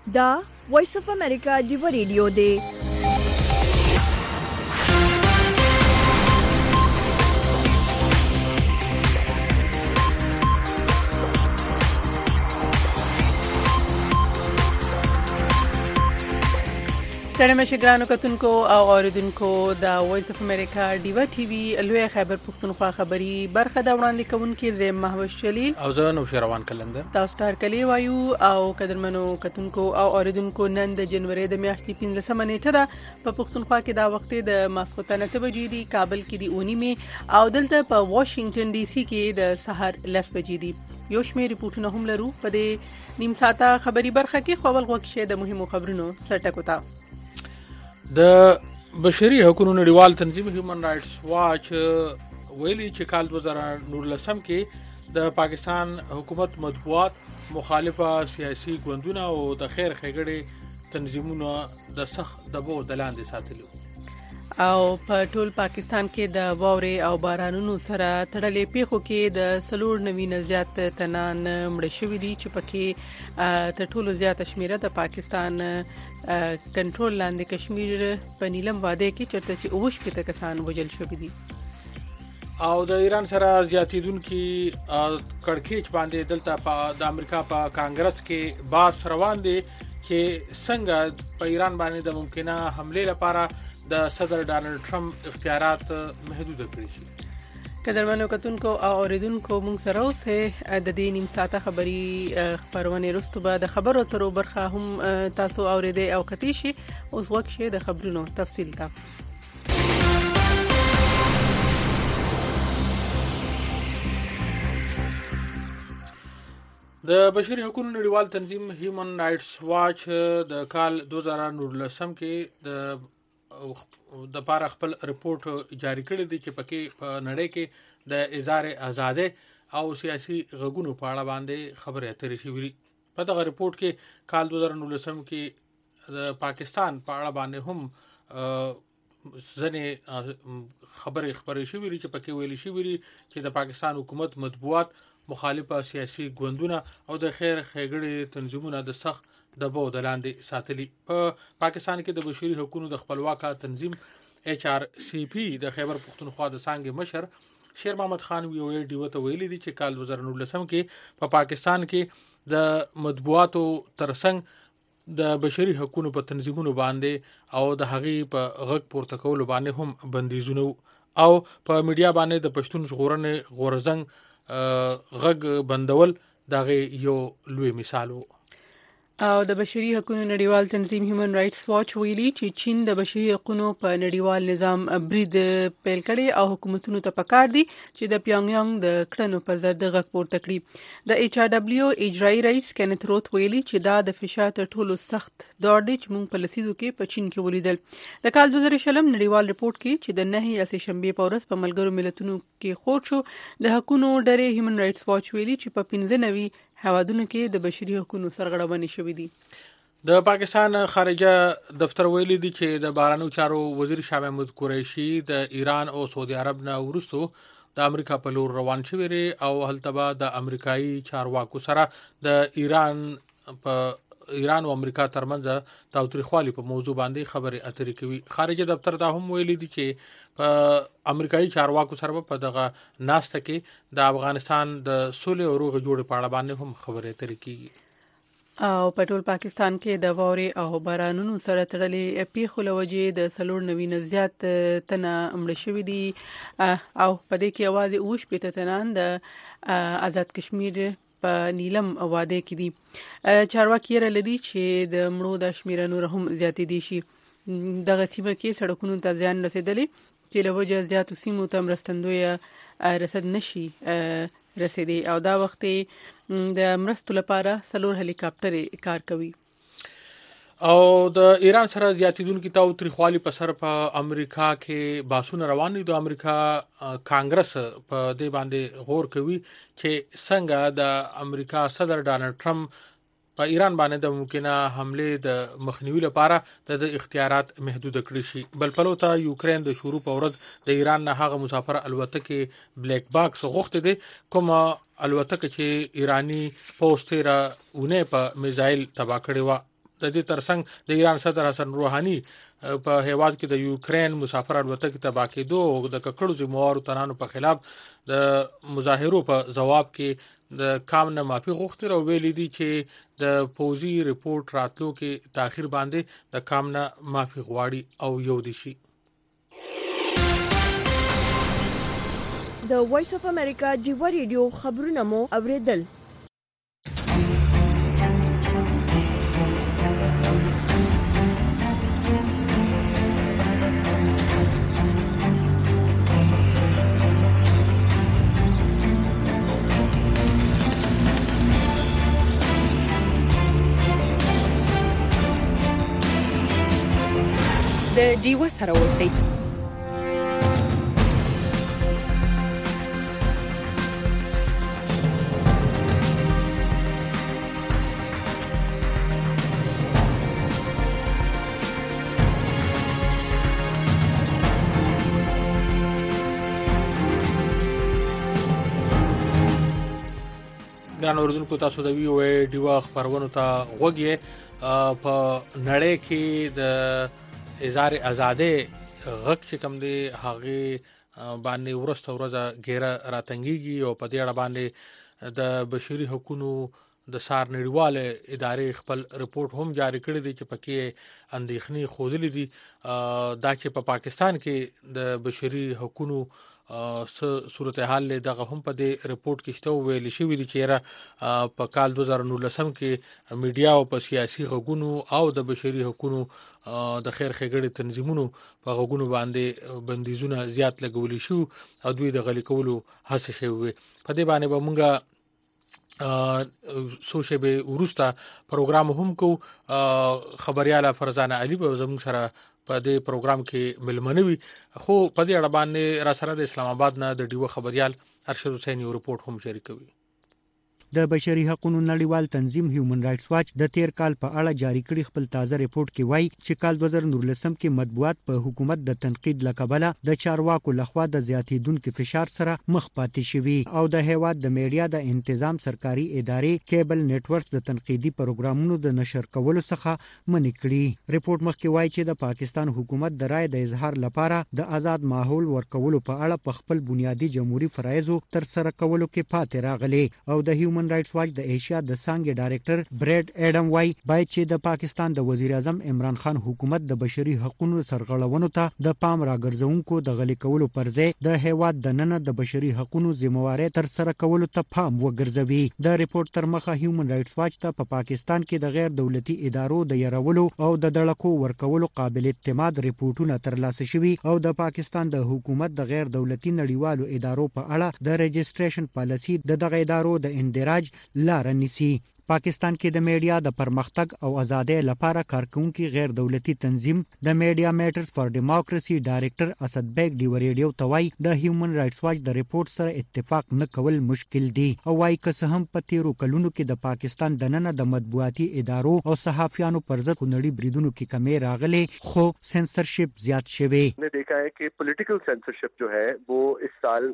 دا وایس اف امریکا جیو ریډیو دی. ستړي مشه ګرانو کتونکو او اوریدونکو د وایس اف امریکا ډیوا ټي وی لوی خیبر پښتونخوا خبری برخه دا وړاندې کوونکې زم محوش جلیل او زه نو شروان کلندر تاسو ته کلی وایو او قدرمنو کتونکو او اوریدونکو نن د جنوري د میاشتې 15 نیټه ده په پښتونخوا کې دا وخت د ماسخوتنه ته بجې دي، کابل کې دی اونیمه او دلته په واشنگټن ډي سي کې د سحر 10 بجې دي. یو شمېر ریپورتونه هم لرو په دې نیم ساعته خبری برخه کې. خو ول غوښه د مهمو خبرونو سرټکو ته د بشري حقوقو نړیوال تنظیم هیومن رائټس واچ ویلي چې کال 2019 کې د پاکستان حکومت مطبوعات مخالفه سیاسي ګوندونه او د خیر ښېګړې تنظیمونه د سخت دباو د لاندې ساتلي او په ټول پاکستان کې د واورې او بارانونو سره تړلې پیښو کې د 90 زیات تنان مړ شوي دي چې پکې تر ټولو زیات شمیره د پاکستان کنټرول لاندې کشمیر په نیلم واده کې چرته چې اوش پته کسان وژل شوي دي. او د ایران سره زیاتیدونکو کڑکېچ باندې دلته د امریکا په کانګرس کې باس روان دي چې څنګه په ایران باندې د ممکنه حمله لپاره د صدر ډانلډ ټرمپ اختیارات محدود کړی شي. قدرمنو کتونکو او اوریدونکو موږ سره اوسه د دې نیم ساعته خبری خبرونه وروسته به د خبرو ترو برخه هم تاسو اوریدئ او کتی شي. اوس وخت شه د خبرونو تفصیل ته. د بشري حقوقو نړیوال تنظیم هیومن رائټس واچ د کال 2019 کې د پاره خپل رپورت جاری کړی دی چې پکې په نړۍ کې د اظهار ازادي او سیاسي غږونو په اړه باندې خبرې اترې شوې. په دغه رپورت کې کال 2019 کې د پاکستان په اړه باندې هم ځنې خبرې شوې چې پکې ویل شوې چې د پاکستان حکومت مطبوعات مخالفه سیاسي ګوندونه او د خیر ښېګړې تنظیمونه د سخت دباو د لاندې ساتلي. په پاکستان کې د بشري حقوقو د خپلواک تنظیم HRCP د خیبر پښتونخوا د څانګې مشر شیر محمد خان وی ډیو ته ویلي دي چې کال 2019 کې په پاکستان کې د مطبوعاتو ترڅنګ د بشري حقوقو په تنظیمونو باندې او د هغې په غږ پورته کولو باندې هم بندیزونه او په میډیا باندې د پښتون ژغورنې غورزنګ غږ بندول دغه یو لوی مثال وو. او د بشري حقوقو نړیوال تنظیم هیومن رائټس واچ ویلي چې چین د بشري حقوقو په نړیوال نظام برید پیل کړي او حکومتونو ته پکار دي چې د پیونګیانګ د کړنو په ضد غږ پورته کړي. د HRW اجرایي رئیس کینث روت ویلي چې دا د فشار تر ټولو سخت دور دی چې موږ په لسیزو کې په چین کې ولیدل. د کال 2020 نړیوال رپورت کې چې د 9 شنبه په ورځ په ملګرو ملتونو کې خور شو د حقوقو ډېر هیومن رائټس واچ ویلي چې په 15 هوادونو کې د بشري حقوقو سرغړونې شوې دي. د پاکستان خارجه دفتر ویلي دی چې د بهرنیو چارو وزیر شاه محمود قریشي د ایران او سعودي عرب نه وروسته د امریکا په لور روان شوی او هلته به د امریکایي چارواکو سره د ایران او امریکا ترمنځ تاوتریخوالي په موضوع باندې خبرې اترې کوي. خارجه دفتر دا هم ویلي دی چې په امریکایي چارواکو سره په دغه ناسته کې د افغانستان د سولې او روغ جوړ په اړه باندې هم خبرې اترې کیږي. او په ټول پاکستان کې د واورې او بارانونو سره تړلې پیښو لوجې د 90 زیات تنه مړ شوي دي او په دې کې اواز اوش پته تنان د آزاد کشمیر په نیلم واده کې دي. چارواکي لري چې د مړو د شمیر نور هم زیاتې دي شي. دغه سیمه کې سړکونو ته ځان رسیدلې چې له وجه زیاتو سیمو ته مرستندوی رسد نشي رسیدي او دا وخت د مرستو لپاره 4 هلیکاپټر کار کوي. او د ایران سره زیاتیدونکو تاوتریخوالي په سر په امریکا کې باسونه روان دي. د امریکا کانګرس په دې باندې غور کوي چې څنګه د امریکا صدر ډانلډ ټرمپ په ایران باندې د ممکنه حمله د مخنیوي لپاره د اختیارات محدود کړی شي. بل پلو ته یوکرين د شروع په ورځ د ایران نه هغه مسافر الوتکه بلیک باکس غوښته دي کوم الوتکه چې ایرانی پوسټ را ونه په میزایل تبا کړی و. د دې ترڅنګ د ایران صدر حسن روحاني په هیواد کې د یوکرين مسافر الوتکې تباه کېدو او د ککړو ذمہوارو تنانو په خلاف د مظاهرو په جواب کې د کام نه معافي غوښتل او ویلي دي چې د پوزي ریپورت راتلو کې تاخير باندې د کام نه معافي غواړي او یو دي شي. د وایس اف امریکا جیو ریډیو خبرونه مو اوریدل. د ډیو سره اوسئ. ګران اوردونکو تاسو د وی او ای ډیو خبرونو ته غوږی په نړۍ کې د اظهار ازادي غږ چې کوم دی هغه باندې ورسته ورځه ګیره راتنګيږي او په دې اړه باندې د بشري حقوقو د سار نړیواله ادارې خپل ریپورت هم جاری کړی دی چې پکې اندېښنې خوذلې دي دا چې په پاکستان کې د بشري حقوقو صورتحال له دغه هم په دې ریپورت کې شته ویل شوی دی چې په کال 2019 کې میډیا او په سیاسي غږونو او د بشري حقوقو د خیر ښېګړې تنظیمونو په غږونو باندې بندیزونه زیات لګولي شو او دوی د غلي کولو هڅه شوی. په دې باندې به مونږه سوشبه ورستا پروګرام هم کو خبرياله فرزانه علي به زموږ سره په دې پروګرام کې ملمنوي خو په دې اړه باندې را سره د اسلام آباد نه د ډیو خبريال ارشد حسین یو ریپورت هم شریکوي. د بشري حقوقو نړیوال تنظیم هیومن رائټس واچ د تیر کال په اړه جاری کړي خپل تازه ریپورت کې وایي چې کال 2019 کې مطبوعات په حکومت د تنقید لقبله د چارواکو لخوا د زیاتیدونکو فشار سره مخ پاتې شوي او د هیواد د میډیا د انتظام سرکاري ادارې کیبل نتورکس د تنقیدي پروګرامونو د نشر کولو څخه منع کړي. ریپورت مخکې وایي چې د پاکستان حکومت د رائے د اظهار لپاره د آزاد ماحول ورکولو په اړه په خپل بنیادی جمهوریت فرایضو تر سره کولو کې پاتې راغلي او د هیومن رائټس واچ د ایشیا د څانګې ډایریکټر برید اډم وای باید چې د پاکستان د وزیر اعظم عمران خان حکومت د بشري حقوقو سرغړونو ته د پام راګرځونکو د غلي کولو پر ځای د هیواد د نن د بشري حقوقو ذمہواری تر سره کولو ته پام وګرځوي. د ریپورت تر مخه هیومن رائټس واچ ته په پاکستان کې د غیر دولتي ادارو د يرولو او د دړکو ورکولو قابل اعتماد ریپورتونه ترلاسه شوي او د پاکستان د حکومت د غیر دولتي نړیوالو ادارو په اړه د رجسټریشن پالیسی د دغه ادارو د اندراج لار نیسي. پاکستان کې د میډیا د پرمختګ او ازادۍ لپاره کارکونکو غیر دولتي تنظیم د میډیا میټرز فار ډیموکراسي ډایریکټر اسد بیگ دی ریډیو توای د هیومن رائټس واچ د ریپورت سره اتفاق نه کول مشکل دی او وايي که هم په تیرو کلونو کې د پاکستان د نن د مطبوعاتي ادارو او صحافیانو پر ضد خونړي بریدونو کې کمی راغلي خو سنسرشپ زیات شوی. نے دیکھا ہے کہ پولیټیکل سنسرشپ جو ہے وہ اس سال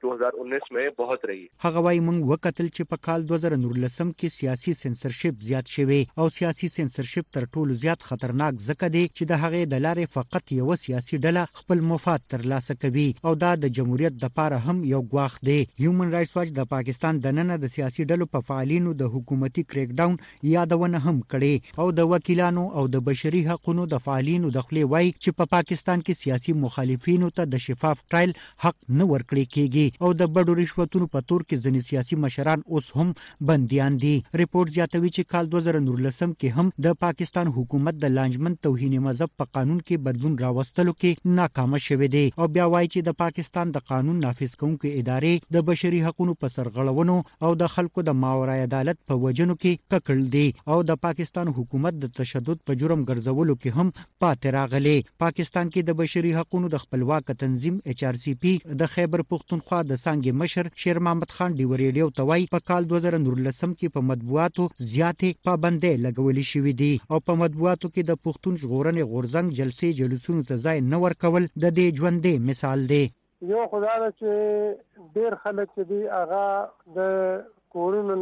2019 میں بہت رہی. هغه وايي موږ وکتل چې په کال 2019 کې سیاسي سنسرشپ زیات شوی او سیاسي سنسرشپ تر ټولو زیات خطرناک ځکه دی چې د هغې د لارې فقط یو سیاسي ډله خپل مفاد ترلاسه کوي او دا د جمهوریت د لپاره هم یو ګواښ دی. هیومن رائټس واچ د پاکستان د نن د سیاسي ډلو په فعالینو د حکومتي کریک ډاون یادونه هم کړي او د وکیلانو او د بشري حقوقو د فعالینو د خپل وای چې په پاکستان کې سیاسي مخالفینو ته د شفاف ټرایل حق نه ورکړي کیږي او د بډو رشوتونو په تور کې ځینې سیاسي مشران اوس هم بنديان دي. ریپورت زیاتوي چې کال 2019 کې هم د پاکستان حکومت د لانجمن توهین مذهب په قانون کې بدلون راوستلو کې ناکام شوه دی او بیا وایي چې د پاکستان د قانون نافذ کوونکو ادارې د بشري حقوقو په سرغړونو او د خلکو د ماورای عدالت په وجنو کې ککړ دي او د پاکستان حکومت د تشدد په جرم ګرځولو کې هم پاتې راغلي. پاکستان کې د بشري حقوقو د خپلواک تنظیم HRCP د خیبر پختونخوا د څنګه مشر شیر محمد خان دی ریډیو توای په کال 2019 کې په مطبوعاتو زیاتې پابندۍ لګولې شوې دي او په مطبوعاتو کې د پښتون ژغورنې غورځنګ جلسې جلوسونو ته ځای نه ورکول د دې ژوندې مثال دی. یو خدای چې ډېر خلک چې دی هغه د کورونو نه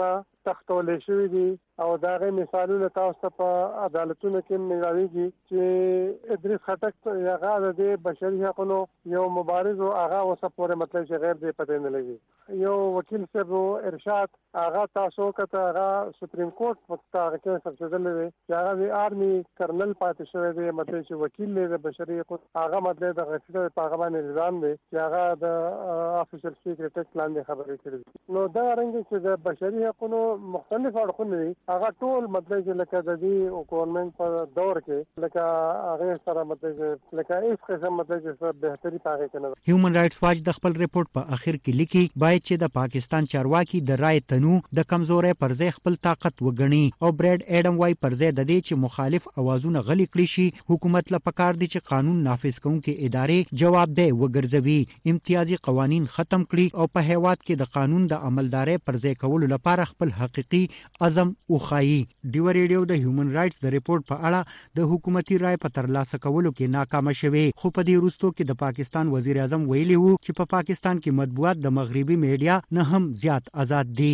تختول شوی دي او داغه مثالونه تاسو ته په عدالتونو کې ملایږي چې ادریس خټک هغه د بشري حقوقو یو مبارز او هغه اوسه پورې مطلب چې غیر دې پته نه لګي یو وکیل صاحب ارشاد هغه تاسو کته هغه سپریم کورټ په هغه کې سرچدل دي چې هغه د آرمي کرنل پاتې شوی دی مطلب چې وکیل دی د بشري حقوقو هغه مطلب د غفلت په هغه باندې نظام دی چې هغه د افیشل سیکریټ پلان دی خبرې کړې نو دا رنګ چې د بشري حقوقو مختلف اړخونه دي هغه ټول مطلب چې لکه د دې حکومت په دور کې لکه هغه سره مطلب لکه هیڅ قسم مطلب چې بهتري پاره کنه. هیومن رائټس واچ د خپل ریپورت په اخر کې لیکي باید چې د پاکستان چارواکي د رائے تنو د کمزوري پر ځای خپل طاقت وګڼي او برډ اډم وای پر ځای د دې چې مخالف اوازونه غلي کړي شي حکومت له پکار دي چې قانون نافذ کوونکې ادارې جوابدeh وګرځوي امتیازي قوانين ختم کړي او په هیواد کې د قانون د عملدارۍ پر ځای کولو لپاره خپل حقيقي عزم وخایي. ډیو ریډیو د هیومن رائټس د ریپورت په اړه د حکومتي رائے په ترلاسه کولو کې ناکام شوه خو په دې وروسته کې د پاکستان وزیر اعظم ویلي وو چې په پاکستان کې مطبوعات د مغربي میډیا نه هم زیات آزاد دي.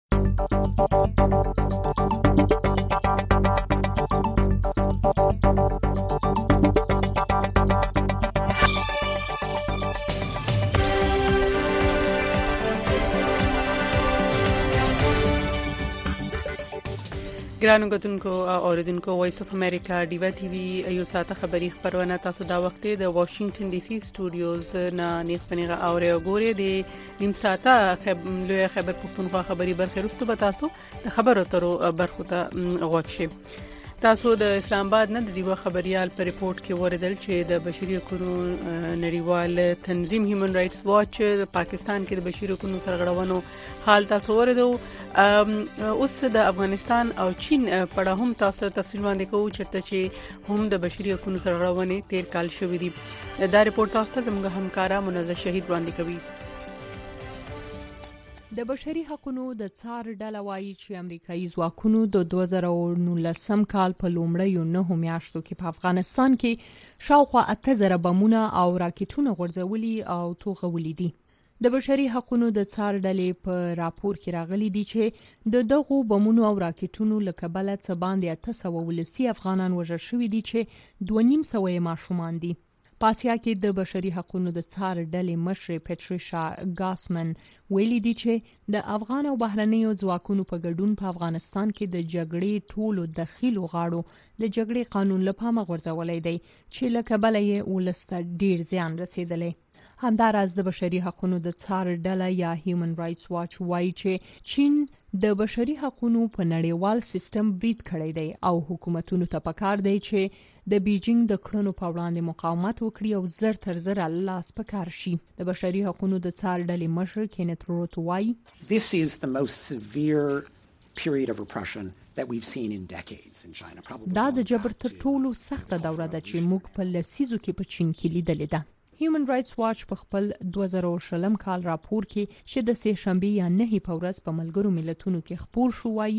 ګرانو غتونکو اوریدونکو وایس اف امریکا ډیوا ټي وي یو ساته خبری خبرونه تاسو دا وخت د واشنگټن ډي سي سټوډیوز نه نیغه اوري او ګوري د نیم ساته لوی خبر پښتونخوا خبری برخه رستو به تاسو د خبرو تر برخه ته غوښشي. تاسو د اسلام آباد نه د دیو خبريال په ریپورت کې وردل چې د بشري حقوقو نړیوال تنظیم هیومن رائټس واچ پاکستان کې د بشري حقوقو سرغړونو حال تاسو وردو اوس د افغانستان او چین په اړه هم تاسو تفصیل باندې کوو چې هم د بشري حقوقو سرغړونې تیر کال شوې دي. دا ریپورت تاسو ته زموږ همکارا منزه شهید وړاندې کوي. د بشري حقوقو د څار ډله وایي چې امریکایي ځواکونو د 2019 کال په لومړیو 9 میاشتو کې په افغانستان کې شاوخوا 8000 بمونه او راکټونه غورځولي او توغولي دي. د بشري حقوقو د څار ډلې په راپور کې راغلي دي چې د دغو بمونو او راکټونو له کبله څه باندې 800 ولسی افغانان وژل شوي دي چې 2.5 ماشومان دي. پاسیا کې د بشري حقوقو د څار ډلې مشر پټریشا ګاسمن ویلي دي چې د افغان او بهرنیو ځواکونو په ګډون په افغانستان کې د جګړې ټولو دخیلو غاړو د جګړې قانون لپاره غورځولای دی چې لکه بل یې ولسته ډیر زیان رسیدلی. همداراز د بشري حقوقو د څار ډله یا هیومن رائټس واچ وایي چې چین د بشري حقوقو په نړیوال سیستم برید کړی دی او حکومتونو ته پکار دی چې د بیجینګ د کړنو په وړاندې مقاومت وکړي او زر تر زر لاس پکار شي. د بشري حقوقو د څار ډلې مشر کینت روت وایي This is the most severe period of repression that we've seen in decades in China. دا د جبر تر ټولو سخته دوره ده چې موږ په لسیزو کې په چین کې لیدلې ده. هیومن رائټس واچ په خپل 2020 کال راپور کې چې د سه شنبه یا 9 په ورځ په ملګرو ملتونو کې خپور شو وایي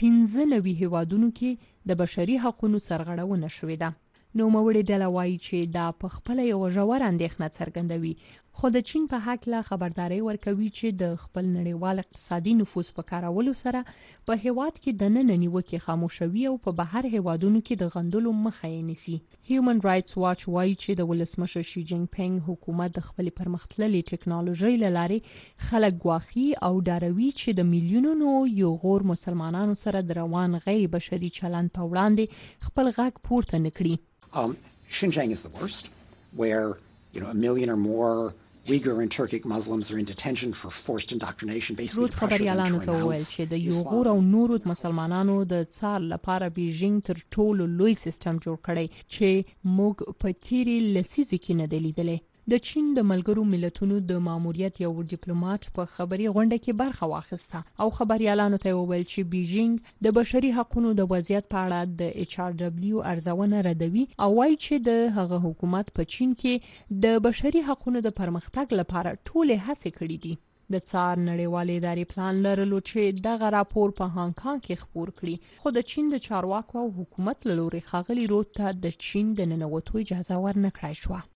15 هیوادونو کې د بشري حقوقو سرغړونه شوې ده. نو موړي ډله وایي چې دا په خپل یو ژور اندېښنه څرګندوي خو د چین په حق لا خبرداري ورکوي چې د خپل نړیوال اقتصادي نفوذ په کارولو سره په هیواد کې د نن نیوکه خاموشوي او په بهر هیوادونو کې د غندلو مخه یې نیسي. هیومن رائټس واچ وایي چې د ولسمشر شي جینګ پینګ حکومت د خپل پرمختللي ټکنالوژي لاره خلک گواخي او ډاروي چې د میلیونونو یو غور مسلمانانو سره د روان غیر بشري چلند په وړاندې خپل غږ پورته نکړي. Xinjiang is the worst, where a million or more Uyghur and Turkic Muslims are in detention for forced indoctrination, basically pressure them to renounce چې د یوغور او نورو مسلمانانو د څار لپاره بیجینګ تر ټولو لوی سیستم جوړ کړی چې موږ په تیری لسیزه کې نه دلیدلې. د چین د ملګرو ملتونو د ماموریت یو ډیپلوماټ په خبري غونډه کې برخه واخیسته او خبريالانو ته وویل چې بیجینګ د بشري حقوقو د وضعیت په اړه د HRW ارزونه ردوي او وايي چې د هغه حکومت په چین کې د بشري حقوقو د پرمختګ لپاره ټول هڅې کړې دي. د څار نړیوالې ادارې پلان لرلو چې دغه راپور په هانګ کانګ کې خپور کړي خو د چین د چارواکو او حکومت له لوري ښاغلي روت ته د چین د ننوتو اجازه ورنکړای شو.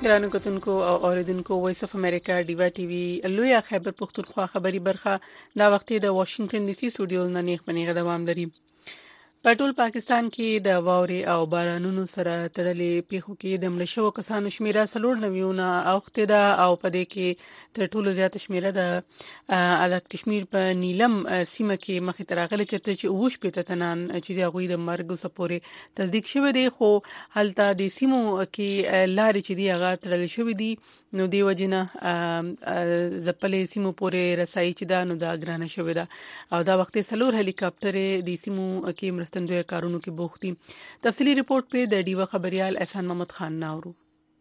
ګرانو کتونکو او اوریدونکو وایس اف امریکا ډیوا ټي وی لوی خیبر پختونخوا خبری برخه دا وخت د واشنگټن ډي سي سټوډیو نه نیغ پنیغه دوام لري. په ټول پاکستان کې د واوري او بارانونو سره تړلې پیښو کې د مړشو کسانو شمیره 94 اوخته ده او په دې کې تر ټولو زیات شمیره د آزاد کشمیر په نیلم سیمه کې مخې ته راغلي چې اوش پېته تنان چې د غوي د مرګ سپورې تصدیق شوی دی، خو هلته د سیمو کې لارې چې دی هغه تړل شوی دي، نو دی وجنه زپلې سیمو پورې رسایي چې دا نو دا ګرانه شوی ده او دا وخت سلور هلیکاپټر د سیمو کې مرستندوی کارونو کې بوختي. تفصیلی ریپورت په د ډیوا خبريال احسان محمد خان ناورو.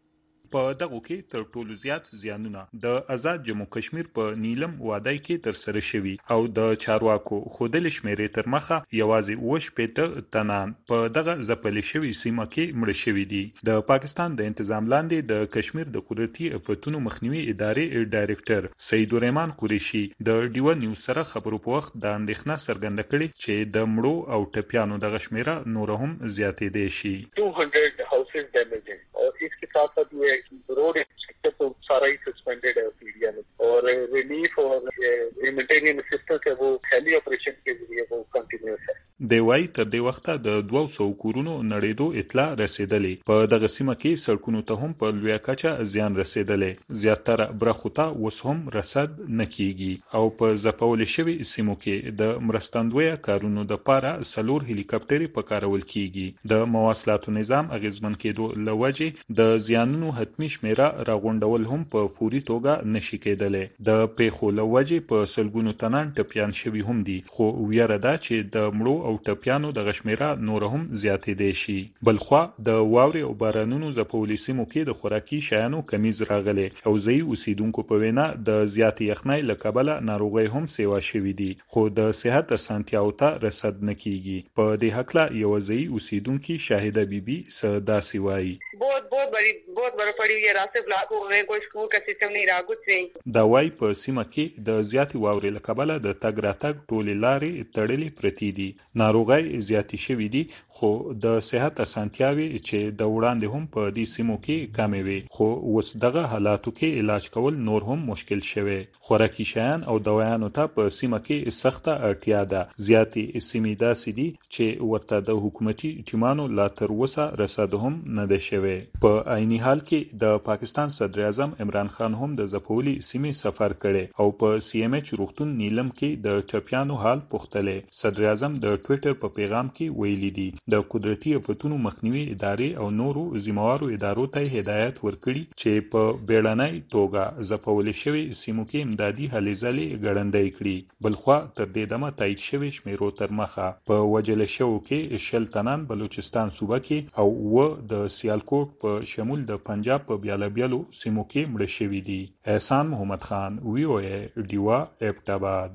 په دغه کې تر ټولو زیات زیانونه د آزاد جمهور کشمیر په نیلم وادي کې تر سره شوي او د چارواکو خودل شمیرې تر مخه یوازې وش پېته تنان په دغه زپلې شوی سیمه کې مړ شوي دي. د پاکستان د تنظیم لاندې د کشمیر د قدرتي آفتونو مخنیوي ادارې ډایریکټر سید الرحمن قریشي د ډیوا نیوز سره خبرو په وخت د اندېښنه څرګنده کړې چې د مړو او ټپیانو د شمیره نور هم زیاتې دي شي. 200 houses damaged और इसके साथ साथ ये road infrastructure तो सारा ही सस्पेंडेड है एरिया में और रिलीफ और ह्यूमैनिटेरियन असिस्टेंस है वो हेली ऑपरेशन के जरिए वो कंटिन्यूस है. د وای تر د وخته د 200 کورونو نړیدو اطلاع رسیدلې. په دغه سیمه کې سړکونو ته هم په لوی کچه زیان رسیدلې. زیاتره برخو ته اوس هم رسد نکېږي او په زپول شوی سیمو کې د مرستندوی کارونو د پاره سلور هلیکاپټر په کارول کیږي. د مواصلاتو نظام اغیزمن کېدو لوجه د زیانونو حتمی شمیره راغونډول هم په فوري توګه نشي کېدلې. د پیښو لوجه په سلګونو تنان ټپيان شوي هم دي، خو ویره ده چې د مړو او ټپیانو د غشمیره نور هم زیاتې دي شي. بلخوا د واوري او بارانونو زپولې سیمو کې د خوراکي شیانو کمیز راغلي او ځای اوسیدونکو په وینا د زیات یخنۍ له کبله ناروغي هم سیوا شوي دي، خو د صحت اسانتیاو ته رسد نکېږي. په دې حق لا یو ځای اوسیدونکو شاهده بیبي سداسي وایي. बहुत बर्फड़ी हुई है, रास्ते ब्लॉक हो गए, कोई स्कूल का सिस्टम नहीं रहा, कुछ नहीं. دا وای په سیمه کې د زیات واوري له کبله د تګ راتګ ټولې لارې تړلې پرتې دي. ناروغي زیاتې شوي دي، خو د صحت اسانتیاوي چې د وړاندې هم په دې سیمو کې کمې وي، خو اوس دغه حالاتو کې علاج کول نور هم مشکل شوی. خوراکي شیان او دوايانو ته په سیمه کې سخته اړتیا ده. زیاتې سیمې داسې دي چې ورته د حکومتي ټیمانو لا تر اوسه رسد هم نه ده شوی. په عیني حال کې د پاکستان صدر اعظم عمران خان هم د زپولي سیمې سفر کړي او په سی ام ایچ روغتون نیلم کې د ټپیانو حال پوښتلې. صدر اعظم د ټوئیټر په پیغام کې ویلي دي د قدرتي آفتونو مخنیوي ادارې او نورو ذمہوارو ادارو ته هدایت ورکړي چې په بیړنۍ توګه زپول شوی سیمو کې امدادي هلې ځلې ګړندۍ کړي. بلخوا تر دې دمه تایید شوی شمیرو تر مخه په وجل شو کې 40 تنان بلوچستان صوبه کې او و د سیالکوټ په شمول د پنجاب په بیالو سیمو کې مړ شوي دي. احسان محمد خان وی او ای ډیوا ابټاباد.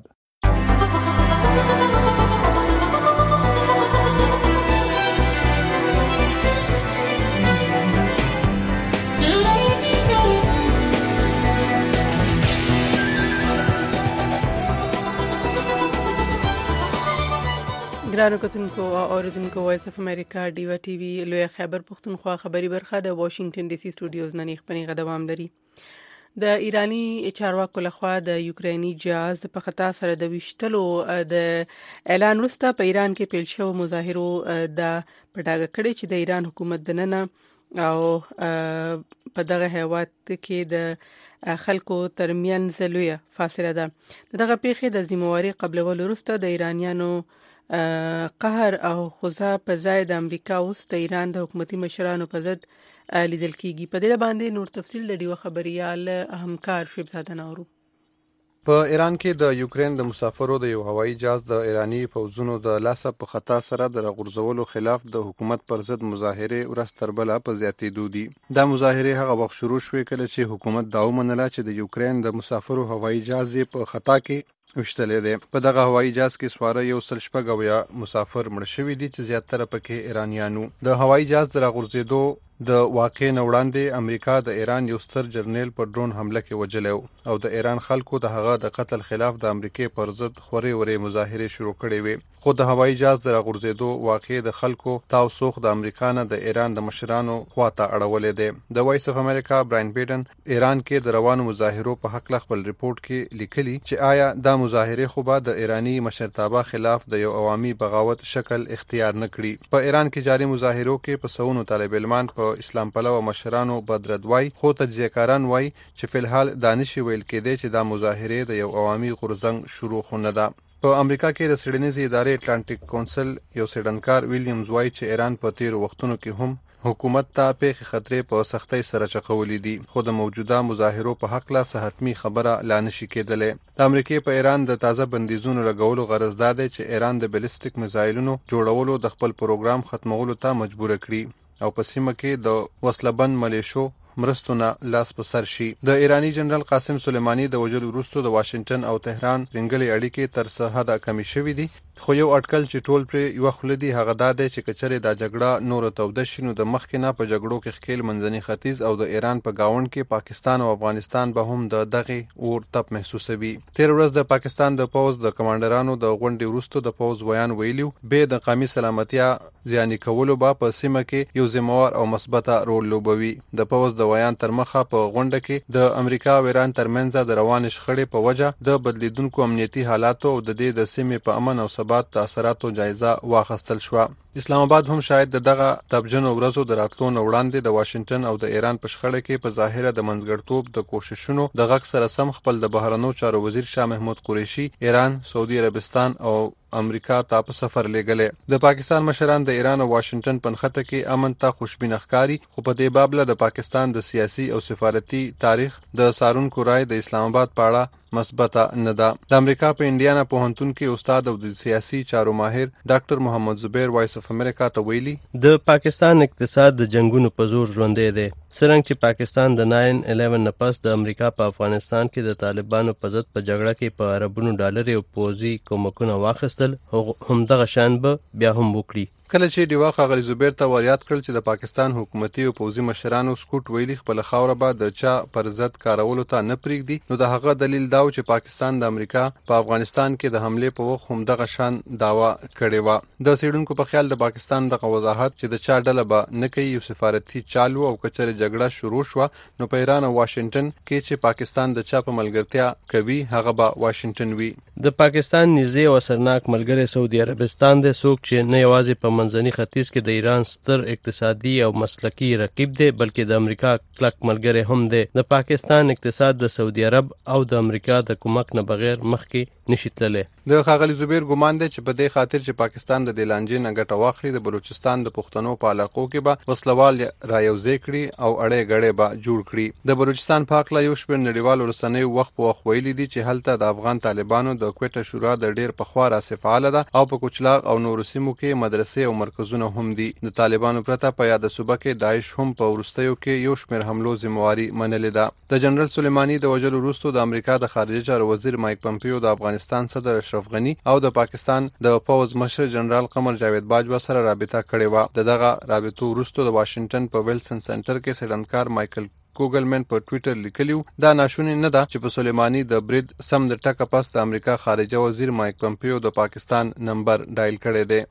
ګرانو کتونکو او اوریدونکو وایس اف امریکا ډیوا ټي وی لوی خیبر پختونخوا خبری برخه د واشنگټن ډي سي سټوډیوز نه نیغ دوام لري. د ایرانی چارواکو لخوا د یوکرینی جهاز په خطا سره د وشتلو د اعلان وروسته په ایران کې پیل شو مظاهرو د پټاګه کړي چې د ایران حکومت دننه او په دغه هیواد کې د خلکو ترمنځ لوی فاصله ده. دغه پیښې د ذمہواری قبلولو وروسته د ایرانیانو قهر او خوځه په ځای د امریکا اوس د ایران د حکومتي مشرانو په ضد لیدل کیږي. په دې باندې نور تفصیل د ډیو خبريال همکار شیب زاده نورو. په ایران کې د یوکرين د مسافرو د یو هوایي جهاز د ایرانی فوجونو د لاسه په خطا سره د غورځولو خلاف د حکومت پر ضد مظاهره ورستربله په زیاتېدو دي. دا مظاهره هغه وخت شروع شوې کله چې حکومت دا ومنله چې د یوکرين د مسافرو هوایي جهاز په خطا کې وشتلې ده. په دغه هوایي جهاز کې سواره یو سل شپږ مسافر مړ شوي دي چې زیاتره پکې ایرانیانو. د هوایي جهاز د راغورځېدو د واقع نه وړاندې امریکا د ایران یو ستر جرنیل په ډرون حمله کې وجلی و او د ایران خلکو د هغه د قتل خلاف د امریکای پر ضد خوري وري مظاهره شروع کړې وې. خو د هوایي جهاز د غورځېدو واقع د خلکو تاوسوخ د امریکا نه د ایران د مشرانو خواته اړولې ده. د وایس اف امریکا براین بیډن ایران کې د روانو مظاهرو په حق خپل ریپورت کې لیکلي چې آیا دا مظاهره خو به د ایرانی مشرتابه خلاف د یو عوامي بغاوت شکل اختیار نکړي. په ایران کې جاري مظاهرو کې په سونو طالب علمان په اسلام پلو مشرانو بدرد وای، خو تجزیه‌کاران وای چې په الحال دانش ویل کېده چې دا مظاهره د یو عوامي غورځنګ شروع خونه ده. په امریکا کې د سیډنیزي ادارې اټلانټیک کونسل یو سیډنکار ویلیامز وای چې ایران په تیر وختونو کې هم حکومت ته پیښې خطرې په سختۍ سره چقولې دي، خو د موجوده مظاهرو په حق لا حتمی خبره لا نشي کېدلې. د امریکای په ایران د تازه بندیزونو لګولو غرض دا دی چې ایران د بیلستیک میزایلونو جوړولو د خپل پروګرام ختمولو ته مجبور کړي او په سیمه کې د وسلبند ملیشو مرستونه لاس په سر شي. د ایرانی جنرال قاسم سلیمانی د وژلو وروسته د واشنگټن او تهران رنګلې اړیکې تر څه حده کمې شوې دي، خو یو اټکل چې ټول پر یو خلدي هغه دا دی چې کچره دا جګړه نور توده شي نو د مخکې نه په جګړو کې خکیل منځني ختیځ او د ایران په گاوند کې پاکستان او افغانستان به هم د دغه اور تپ محسوسوي. تیر ورځ د پاکستان د پوز د کمانډرانو د غونډې وروسته د پوز ویان ویلیو به د قومي سلامتیا ځاني کولو به په سیمه کې یو ذمہوار او مثبته رول لوبوي. د پوز د ویان تر مخه په غونډه کې د امریکا او ایران ترمنځ د روان شخړې په وجه د بدلیدونکو امنیتي حالاتو او د دې د سیمې په امن او ثبات تاثیراتو جایزه واخیستل شو. اسلام آباد هم شاید دغه تبجنو ورځو د راتلو نه وړاندې د واشنگټن او د ایران په شخړه کې په ظاهره د منځګړتوب د کوششونو د غږ سره سم خپل د بهرنیو چارو وزیر شاه محمود قریشي ایران، سعودي عربستان او امریکا ته په سفر لګلې. د پاکستان مشران د ایران او واشنگټن په نخته کې امن ته خوشبین ښکاری، خو په دې بابله د پاکستان د سیاسي او سفارتي تاریخ د سارونکو رائے د اسلام آباد په اړه مثبته نه ده. د امریکا په انډیانا پوهنتون کې استاد او د سیاسي چارو ماهر ډاکټر محمد زبیر وایس اف امریکا ته ویلي د پاکستان اقتصاد د جنگونو په زور ژوندی دی. څرنګه چې پاکستان د 9/11 نه پس د امریکا په افغانستان کې د طالبانو په ضد په جګړه کې په اربونو ډالر او پوزي کومکونه واخیستل، هم دغه شان به بیا هم وکړي. کله چې ډیوا ښاغلي زبیر ته وریاد کړل چې د پاکستان حکومتي او پوځي مشرانو سکوټ ویلي خپل خاوره به د چا پر ضد کارولو ته نه پریږدي، نو د هغه دلیل دا و چې پاکستان د امریکا په افغانستان کې د حمله په وخت هم دغه شان داوا کړې و. د سیډونکو په خیال د پاکستان دغه وضاحت چې د چا ډله به نه کوي یو سفارتي چالو او کچره جګړه شروع شو، نو په ایران او واشنگټن کې چې پاکستان د چا په ملګرتیا کوي هغه به واشنگټن وي. د پاکستان نږدې او اثرناک ملګری سعودي عربستان د څوک چې نه یوازې په منځني ختیځ کې د ایران ستر اقتصادي او مسلکی رقیب دی بلکې د امریکا کلک ملګری هم دی. د پاکستان اقتصاد د سعودي عرب او د امریکا د کومک نه بغیر مخکې نشي تللی. د ښاغلي زبیر ګمان دی چې په دې خاطر چې پاکستان د لانجې نه ګټه واخلي د بلوچستان د پښتنو په علاقو کې به وسلوال رايوځای کړي او اړې غړې به جوړ کړي. د بلوچستان په اړه یو شمېر نړیوال رسنیو وخت په وخت ویلي دي چې هلته د افغان طالبانو د کوټه شورا د ډیر پخوا راځي فعال ده او په کوچلاغ او نور سیمو کې مدرسې او مرکزونه هم دي. د طالبانو پرته په یاد صوبه کې داعش هم په ورستیو کې یو شمېر حملو ذمہواری منلې ده. د جنرال سلیمانی د وژلو وروسته د امریکا د خارجه چارو وزیر مایک پمپیو د افغانستان صدر اشرف غنی او د پاکستان د پوز مشر جنرال قمر جاوید باجوا سره رابطه کړې و. دغه رابطو وروسته د واشنگټن په ویلسن سنټر کې سیډنکار مایکل کوګلمن په ټوئیټر لیکلیو دا ناشونی نه ده چې په سلیمانی د برید سم د ټکه پس د امریکا خارجه وزیر مایک پمپیو د پاکستان نمبر ډایل کړی دی.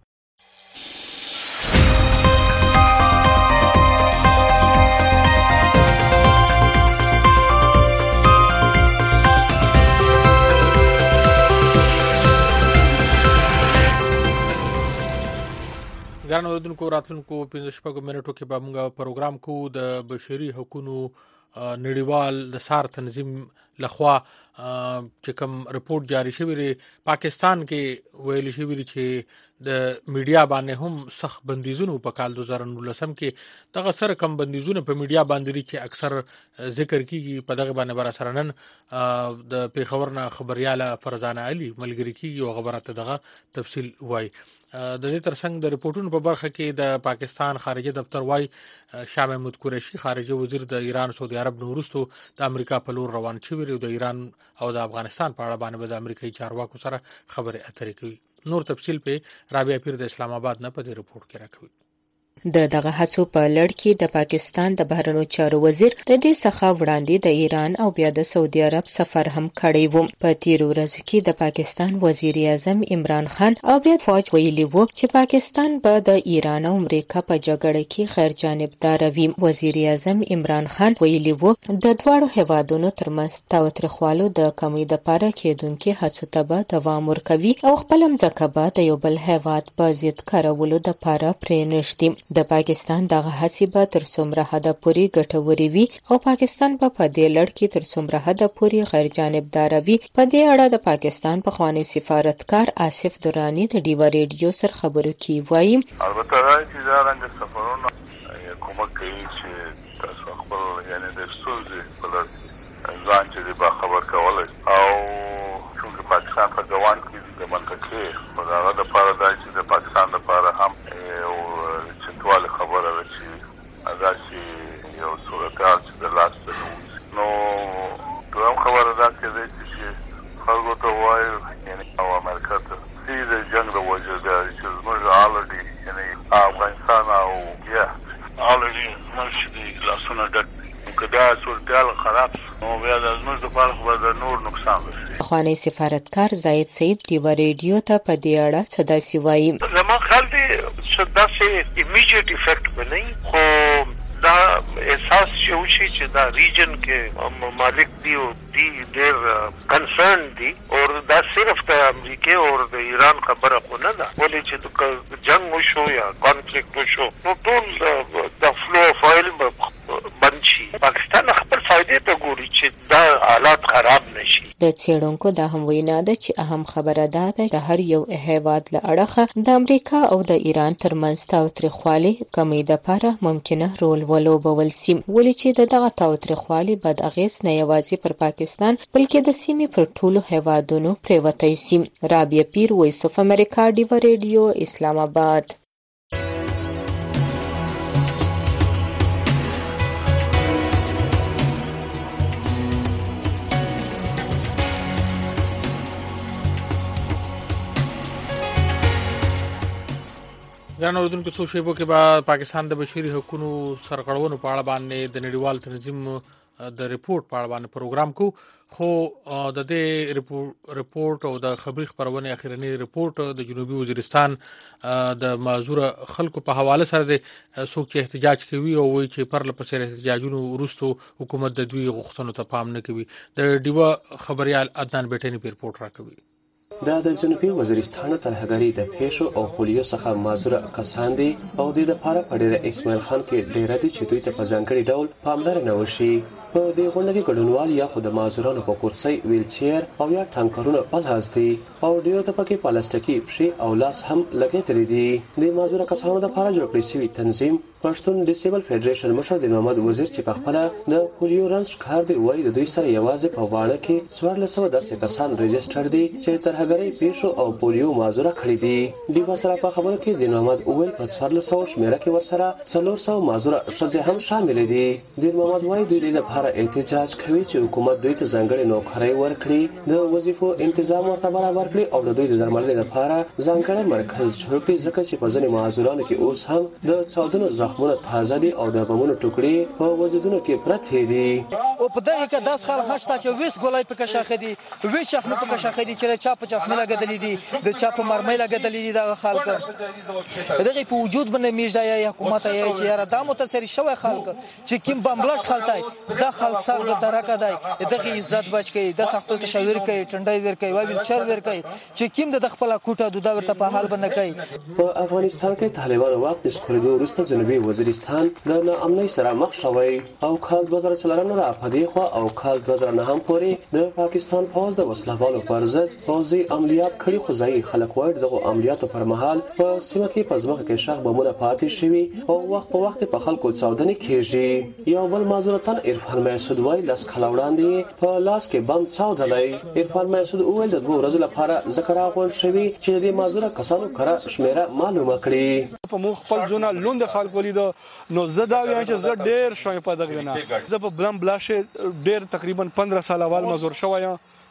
ګرانو اوریدونکو راتلونکو 15 منټو کې به موږ پروګرام کوو د بشري حقوقو نړیوال د سار تنظیم لخوا چې کوم رپورت جاری شوی دی پاکستان کې ویل شوی دی چې د میډیا باندې هم سخت بندیزونه په کال 2019 کې دغه سره کم بندیزونه په میډیا باندې چې اکثر ذکر کیږي په دغه باندې بر سره نن د پیښور نه خبرياله فرزانه علي ملګری کیږي او خبرات دغه تفصیل وای. د دې ترڅنګ د رپورټونو په برخه کې د پاکستان خارجه دفتر وای شاه محمود قریشي خارجه وزیر د ایران سعودي عرب نورستو د امریکا په لور روان شوی او د ایران او د افغانستان په اړه باندې د امریکایي چارواکو سره خبرې اترې کوي. نور تفصیل په رابعه پیر د اسلام آباد نه په دې رپورت کې راکوي. دغه هڅو په لړ کې د پاکستان د بهرنیو چارو وزیر د دې څخه وړاندې د ایران او بیا د سعودي عرب سفر هم کړی و. په تیرو ورځو کې د پاکستان وزیر اعظم عمران خان او بیا فوج ویلي وو چې پاکستان به د ایران او امریکا په جګړه کې غیر جانبدار وي. وزیر اعظم عمران خان ویلي وو د دواړو هیوادونو ترمنځ تاوتریخوالو د کمی لپاره کېدونکو هڅو ته به دوام ورکوي او خپل ځمکه به د یو بل هیواد په ضد کارولو لپاره پرې نږدي. د پاکستان دغه هڅې به تر څومره حده پورې ګټورې وي او پاکستان به په دې لړ کې تر څومره حده پورې غیر جانبدار وي. په دې اړه د پاکستان پخوانی سفارتکار آصف درانی د ډیوا ریډیو سره خبرو کې وایي البته راځي دا رنګ سفرونه کومک کوي چې تاسو خپل یعنی د ستونزې په لړ ځان چې به خبر کولای او څنګه پاکستان په ګوان کې د منطقې په هغه د پاره د پاکستان لپاره هم او چټوال خبره وشي دا چې یو صورتحال چې د لاس نو دوام خبره ده چې خلکو ته وایي یعنی او امریکا ته د جنگ د وجه ده چې موږ already یعنی افغانستان او یا already موږ د لاسونو ډک کدا صورتحال خراب نو بیا د زموږ لپاره خو د نور نقصان رسي. پخوانی سفارتکار زاید سید ډیوا ریډیو ته په دې اړه څه داسې وایي زما خیال دی چې داسې ایمیډیټ افیکټ به نه خو دا احساس شوشي چې دا ریجن کې ممالک دی او دی ډېر کنسرن دي او دا صرف د امریکا او د ایران خبره خو نه ده ولې چې جنگ وشو یا کانفلیکټ وشو نو ټول د فلو اف اویل بند شي. پاکستان خپل فائدې ته ګوري چې دا حالات خراب نشي. د څېړونکو دا هم وینا ده چې اهم خبره ده چې هر یو هیواد له اړخه د امریکا او د ایران ترمنځ تاوتریخوالي کمی لپاره ممکنه رول ولوبول شي ولې چې دغه تاوتریخوالي بد اغیز نه یوازې پر پاکستان بلکې د سیمې پر ټولو هیوادونو پریوتی شي. رابعه پیر، وایس اف امریکا، ډیوا ریډیو، اسلام آباد. ځان اوردونکو څو شیبو کې به پاکستان د بشري حقوقو سرغړونو په اړه باندې د نړیوال تنظیم د ریپورت په اړه باندې پروګرام کو خو د دې ریپورت او د خبري خبرونه اخیرنی ریپورت د جنوبي وزیرستان د معذور خلکو په حواله سره د څوک احتجاج کوي او وایي چې پر لپسې احتجاجونو وروسته حکومت د دوی غوښتنو ته پام نه کوي. د ډیوا خبريال عدنان بیٹنی په ریپورت راکوي. دا د جنوبي وزیرستان ترهګری د پیښو او پولیو څخه معذور کسان دي او د لپاره په ډیره اسماعیل خان کې ډیره دي چې دوی ته په ځانګړي ډول پاملرنه وشي. په دې غونډه کې ګډونوال یا خو د معذورانو په کورسۍ ویل چیر او یا ټانکرونه په لاس دي او ډیرو ته پکې پلاستیکي پښې او لاس هم لګېدلې دي. د معذور کسانو لپاره جوړ کړی شوی تنظیم پښتون ډیسیبل فدریشن مشر د محمد وزیر چې په خپل د پولیو رنس کار دی وایي د دوی سره یوازې په واړه کې 1410 کسان ريجستره دي چې ترهګری پیښو او پولیو معذور کړی دي. د سره په خبرو کې د محمد اول په 1400 شمیره کې ورسره 400 معذور شذ هم شامل دي. د محمد وایي دوی لپاره احتجاج کوي چې حکومت دوی ته ځانګړي نوکرۍ ورکړي، د وظیفو تنظیم ورته برابر کړي او د دوی د درملنې لپاره ځانګړي مرکز جوړ کړي ځکه چې په ځینې معذورانو کې اوس هم د چاودنو زخمونه تازه دي او د بمونو ټوکړي په وجودونو کې پرته دي. او په دغه کې 10 خلک هشته چې 20 ګولای په کشاخې دي 20 شخنه په کشاخې دي چې چا په چا ملګدلې دي د چا په مرمۍ لګدلې دي د خلک دغه په وجود باندې میږي یا حکومت یا چې را د متاثر شوی خلک چې کیم بمبلش خلتای د خلک سره درکه دی دغه عزت بچ کی د خپل تشویر کوي ټنډای ور کوي وایل چر ور کوي چې کیم د خپل کوټه د ورته په حال باندې کوي. په افغانستان کې طالبان واک د سکوریدو وروسته جنوبي وزیرستان د ناامنۍ سره مخ شوی او کال 2004 نه په دې خوا او کال 2009 هم پورې د پاکستان فوج د وسلوالو پر ضد فوزي عملیات کړي خو ځای خلک وایي دغه عملیاتو پر مهال په سیمه کې په ځمکه کې شخ بمونه پاتې شوي او وخت په وخت په خلکو چاودنې کیږي. یو بل معذورتن عرفان مسعود وایي لاس خلاوړاندې په لاس کې بم چاودلای. عرفان مسعود اول د 2 ورځې لپاره ذکر اغون شوی چې د معذور کسانو کړه شمیره معلومه کړي. په مخ خپل ځونه لوند خلک ولید نو زدا وی چې زه ډیر شوی په دغه نه زه په بلم بلاشه ډیر تقریبا 15 سال اول معذور شوی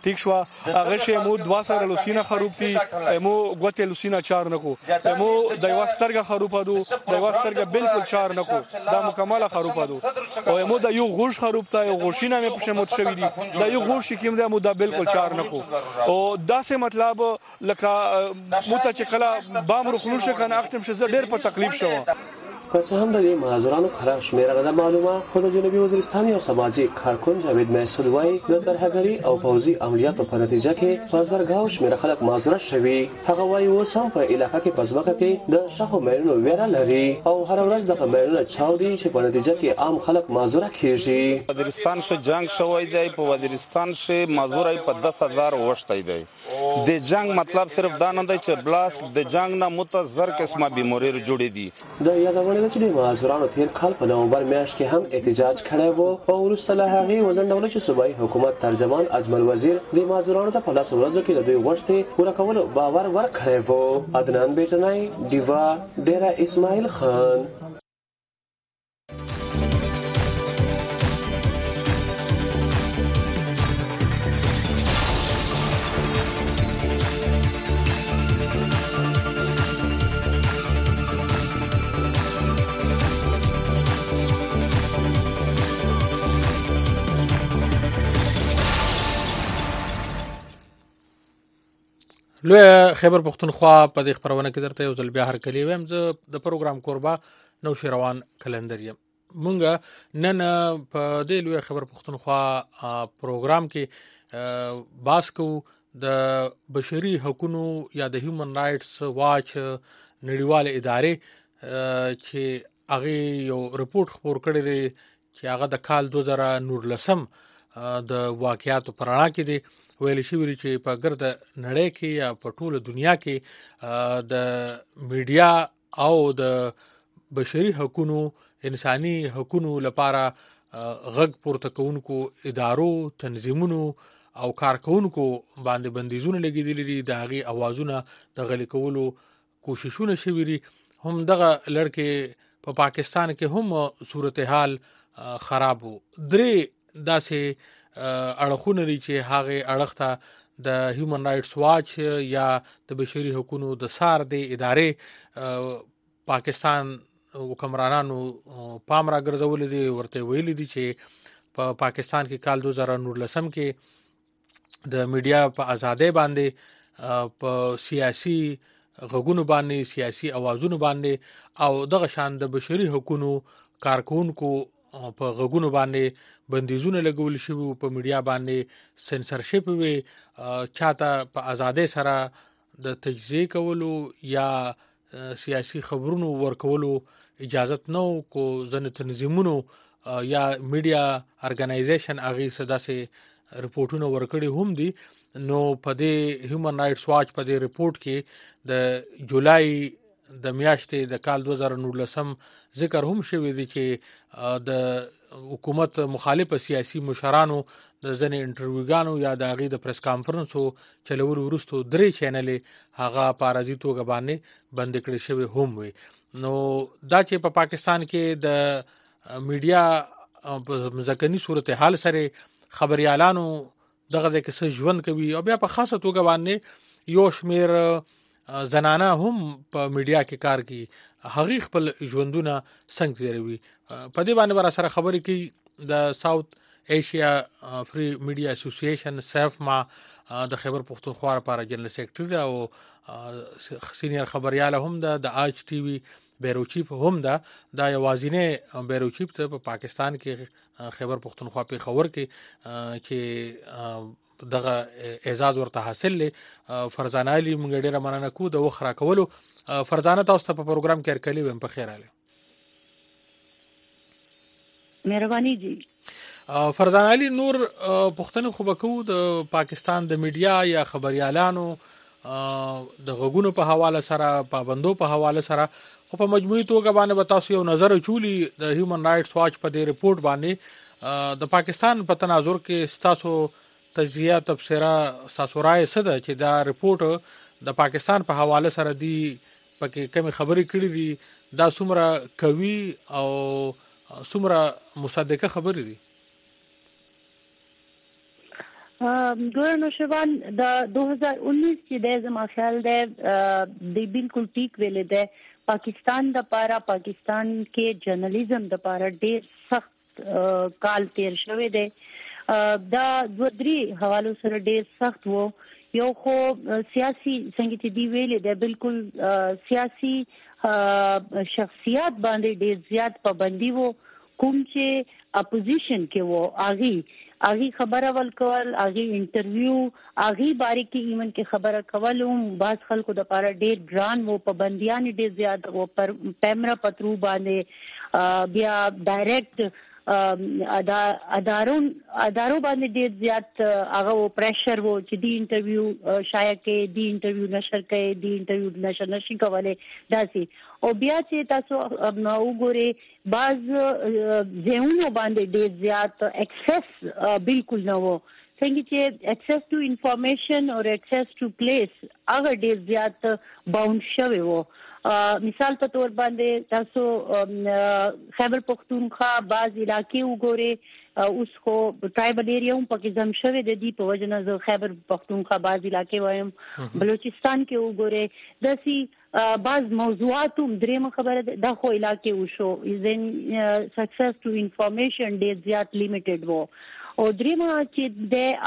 ټیک شو هغه شی مو 2 سره لوسینه خروبتي مو غوته لوسینه چار نکو مو د یو سترګه خروپادو د یو سترګه بالکل چار نکو دا مکمله خروپادو او مو د یو غوش خروپتا یو غوشینه مې پښه موت شوی دي دا یو غوش کیم دا مو دا بالکل چار نکو او دا څه مطلب لکه مو ته چې کله بام رخلوش کنه اختم شه ډېر په تکلیف شو که څه هم د دې معذورانو خراب شمیره نه معلومه خو د جنوبي وزیرستان یو سماجی کارکون جاوید محسود وایي د ترهګری او پوځي عملیاتو په نتیجه کې په زرګاو شمیره خلک معذور شوي هغه وایي اوس هم په علاقې کې پزماکه کې د شخو مېرونو ویره لري او هر ورځ د مېرونو چاودي چې په نتیجه کې عام خلک معذور کیږي وزیرستان شه جنگ شوی دی په وزیرستان شه معذورای په 10000 وشتای دی د جنگ مطلب صرف دا نه دی چې بلاس د جنگ نه متزر قسمه بیماری جوړې دي د یادونه چې د معذورانو تیر کال په نومبر میاشت کې هم احتجاج کړی وو او وروسته له هغې وزنډول چې صوبایي حکومت ترجمان اجمل وزیر د معذورانو ته په لاس ورځو کې د دوی غوښتنې پوره کولو باور ورکړی وو عدنان بیټنای دیوا ډیرا اسماعیل خان لوی خیبر پختونخوا په دې خبرونه کې درته یو ځل بیا هر کلی ویم زه د پروګرام کوربه نو شروان کلندر یم مونږ نن په دې لوی خیبر پختونخوا پروګرام کې باس کو د بشري حقوقو یا د هیومن رائټس واچ نړیواله ادارې چې هغه یو رپورت خبر کړی دی چې هغه د کال 2019 د واقعیاتو پرانا کې دی ویل شوی چې په ګرد نړۍ کې یا په ټوله دنیا کې د میډیا او د بشري حقوقو انساني حقوقو لپاره غږ پورته کوونکو ادارو تنظیمونو او کارکونکو باندې بندیزونه لګیدلي دي د هغې اوازونه د غلي کولو کوششونه شوي دي هم دغه لړکې په پاکستان کې هم صورتحال خراب وو درې داسې اړخونه لري چې هغه اړخ ته د هیومن رائټس واچ یا د بشري حقوقو د سار د ادارې پاکستان حکمرانانو پام را ګرځول دي ورته ویل دي چې په پاکستان کې کال 2019 کې د میډیا په ازادۍ باندې په سیاسي غږونو باندې سیاسي اوازونو باندې او دغه شان د بشري حقوقو کارکونکو په غږونو باندې بندیزونه لګول شوی په میډیا باندې سنسرشپ وي چاته په ازادۍ سره د تجزیه کولو یا سیاسي خبرونو ورکولو اجازه نه کو ځنه تنظیمونو یا میډیا ارګنایزیشن هغه صداسه رپورټونه ورکړي هم دي نو په دې هیومن رائټس واچ په دې رپورت کې د جولای د میاشتې د کال 2019 ذکر هم شوی دی چې د حکومت مخالف سیاسي مشرانو د ځنې انټرویوګانو یا د هغې د پریس کانفرنسو چلولو وروسته 3 چینلې هغه په عارضي توګه باندې بند کړي شوی هم وي نو دا چې په پاکستان کې د میډیا په ځکهني صورتحال سره خبريالانو دغه د کیسه ژوند کوي او بیا په خاصه توګه باندې یو شمیر زنانه هم په میډیا کې کار کوي هغه خپل ژوندونه څنګه تیروي په دې باندې ور سره خبرې کوي د ساوث ایشیا فری میډیا اسوسییشن سیفما د خیبر پختونخوا لپاره جنرال سیکریټری او سینیئر خبريال هم د آج ټي وي بیرو چیف هم دا یوازینه بیرو چیف ته په پاکستان کې خیبر پختونخوا په خبر کې چې دغه اعزاز ورته حاصل لې فرزانه علي مونږ ډیره مننه کوو د وخت راکولو فرزانه تاسو ته په پروګرام کې ارکلی ویم په خیر اله مهرباني جی فرزانه علي نور پښتنو خو بکو د پاکستان د میډیا یا خبريالانو د غږونو په حواله سره پابندو په حواله سره خو په مجموعي توګه باندې تاسو یو نظر چولی د هیومن رائټس واچ په دې رپورت باندې د پاکستان په تناظر کې تاسو تجزیه تبصره تاسو رائے څه ده چې دا رپورت د پاکستان په حواله سره دی پکې کوم خبرې کړې دي دا څومره کوي او څومره مصدقه خبرې دي ګورنو شوان د 2019 چې د زما خیال دی د بالکل ټیک ویلې ده پاکستان د پاره پاکستان کې جرنالیزم د پاره ډېر سخت کال تیر شوی دی دا دوه حوالو سره ډېر سخت وو یو خو سیاسي څنګه چې دی ویلې ده بالکل سیاسي شخصیت باندې ډېر زیات پابندي وو کوم چې اپوزیشن کې وو اغي خبره ولکول اغي انټرویو اغي باره کې ایمن کې خبره کولم باز خلکو د پاره ډېر ګران وو پابندیان ډېر زیات وو پر پیمرا پترو باندې بیا ډایرکټ ادارو باندې ډېر زیات هغه پریشر وو چې دی انټرویو شایع کې دی انټرویو نشر کې دی انټرویو نشر نشي کولای داسي او بیا چې تاسو وګورئ باز ځایونو باندې ډېر زیات اکسس بالکل نه وو څنګه چې اکسس ټو انفارمیشن او اکسس ټو پلیس هغه ډېر زیات باونډ شوی وو مثال په تور باندې تاسو خیبر پختونخوا بعض علاقې وګورئ اوس خو ټرایبل ایریا هم پکې زم شوی د دې په وجه نه زه خیبر پختونخوا بعض علاقې وایم بلوچستان کې وګورئ داسي بعض موضوعات هم درېمه خبره د خو علاقې وشو زین سکسس ټو انفارمیشن ډېر زیات لیمیټډ وو او درېمه چې د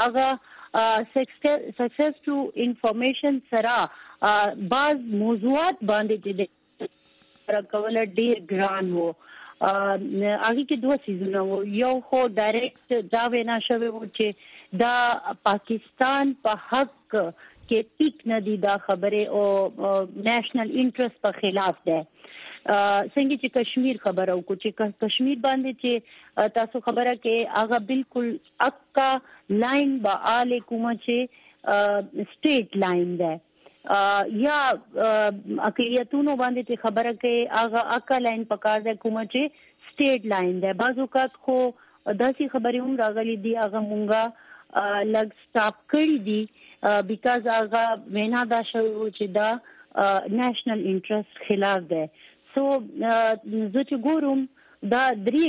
هغه سکسس ټو انفارمیشن سره بعض موضوعات باندې چې راکول ډېر ګران وو هغه کې دوه سيزونه وو یو خو ډایرکټ دا وینا شوی وو چې دا پاکستان په حق کې ټیک نه دی دا خبره او نېشنل انټرست په خلاف ده څنګه چې کشمیر خبره وکړو چې کشمیر باندې چې تاسو خبره کې هغه بالکل اکا لاین با آل کومه چې سټیټ لاین ده یا اقلیتونو باندې چې خبره کې هغه اکا لاین پکار ده کومه چې سټیټ لاین ده بعض اوقات خو داسې خبرې هم راغلي دي هغه مونږه لګ سټاپ کړی دي بیکاز هغه وینا دا شوی چې دا نېشنل انټرست خلاف ده سو زه چې ګورم دا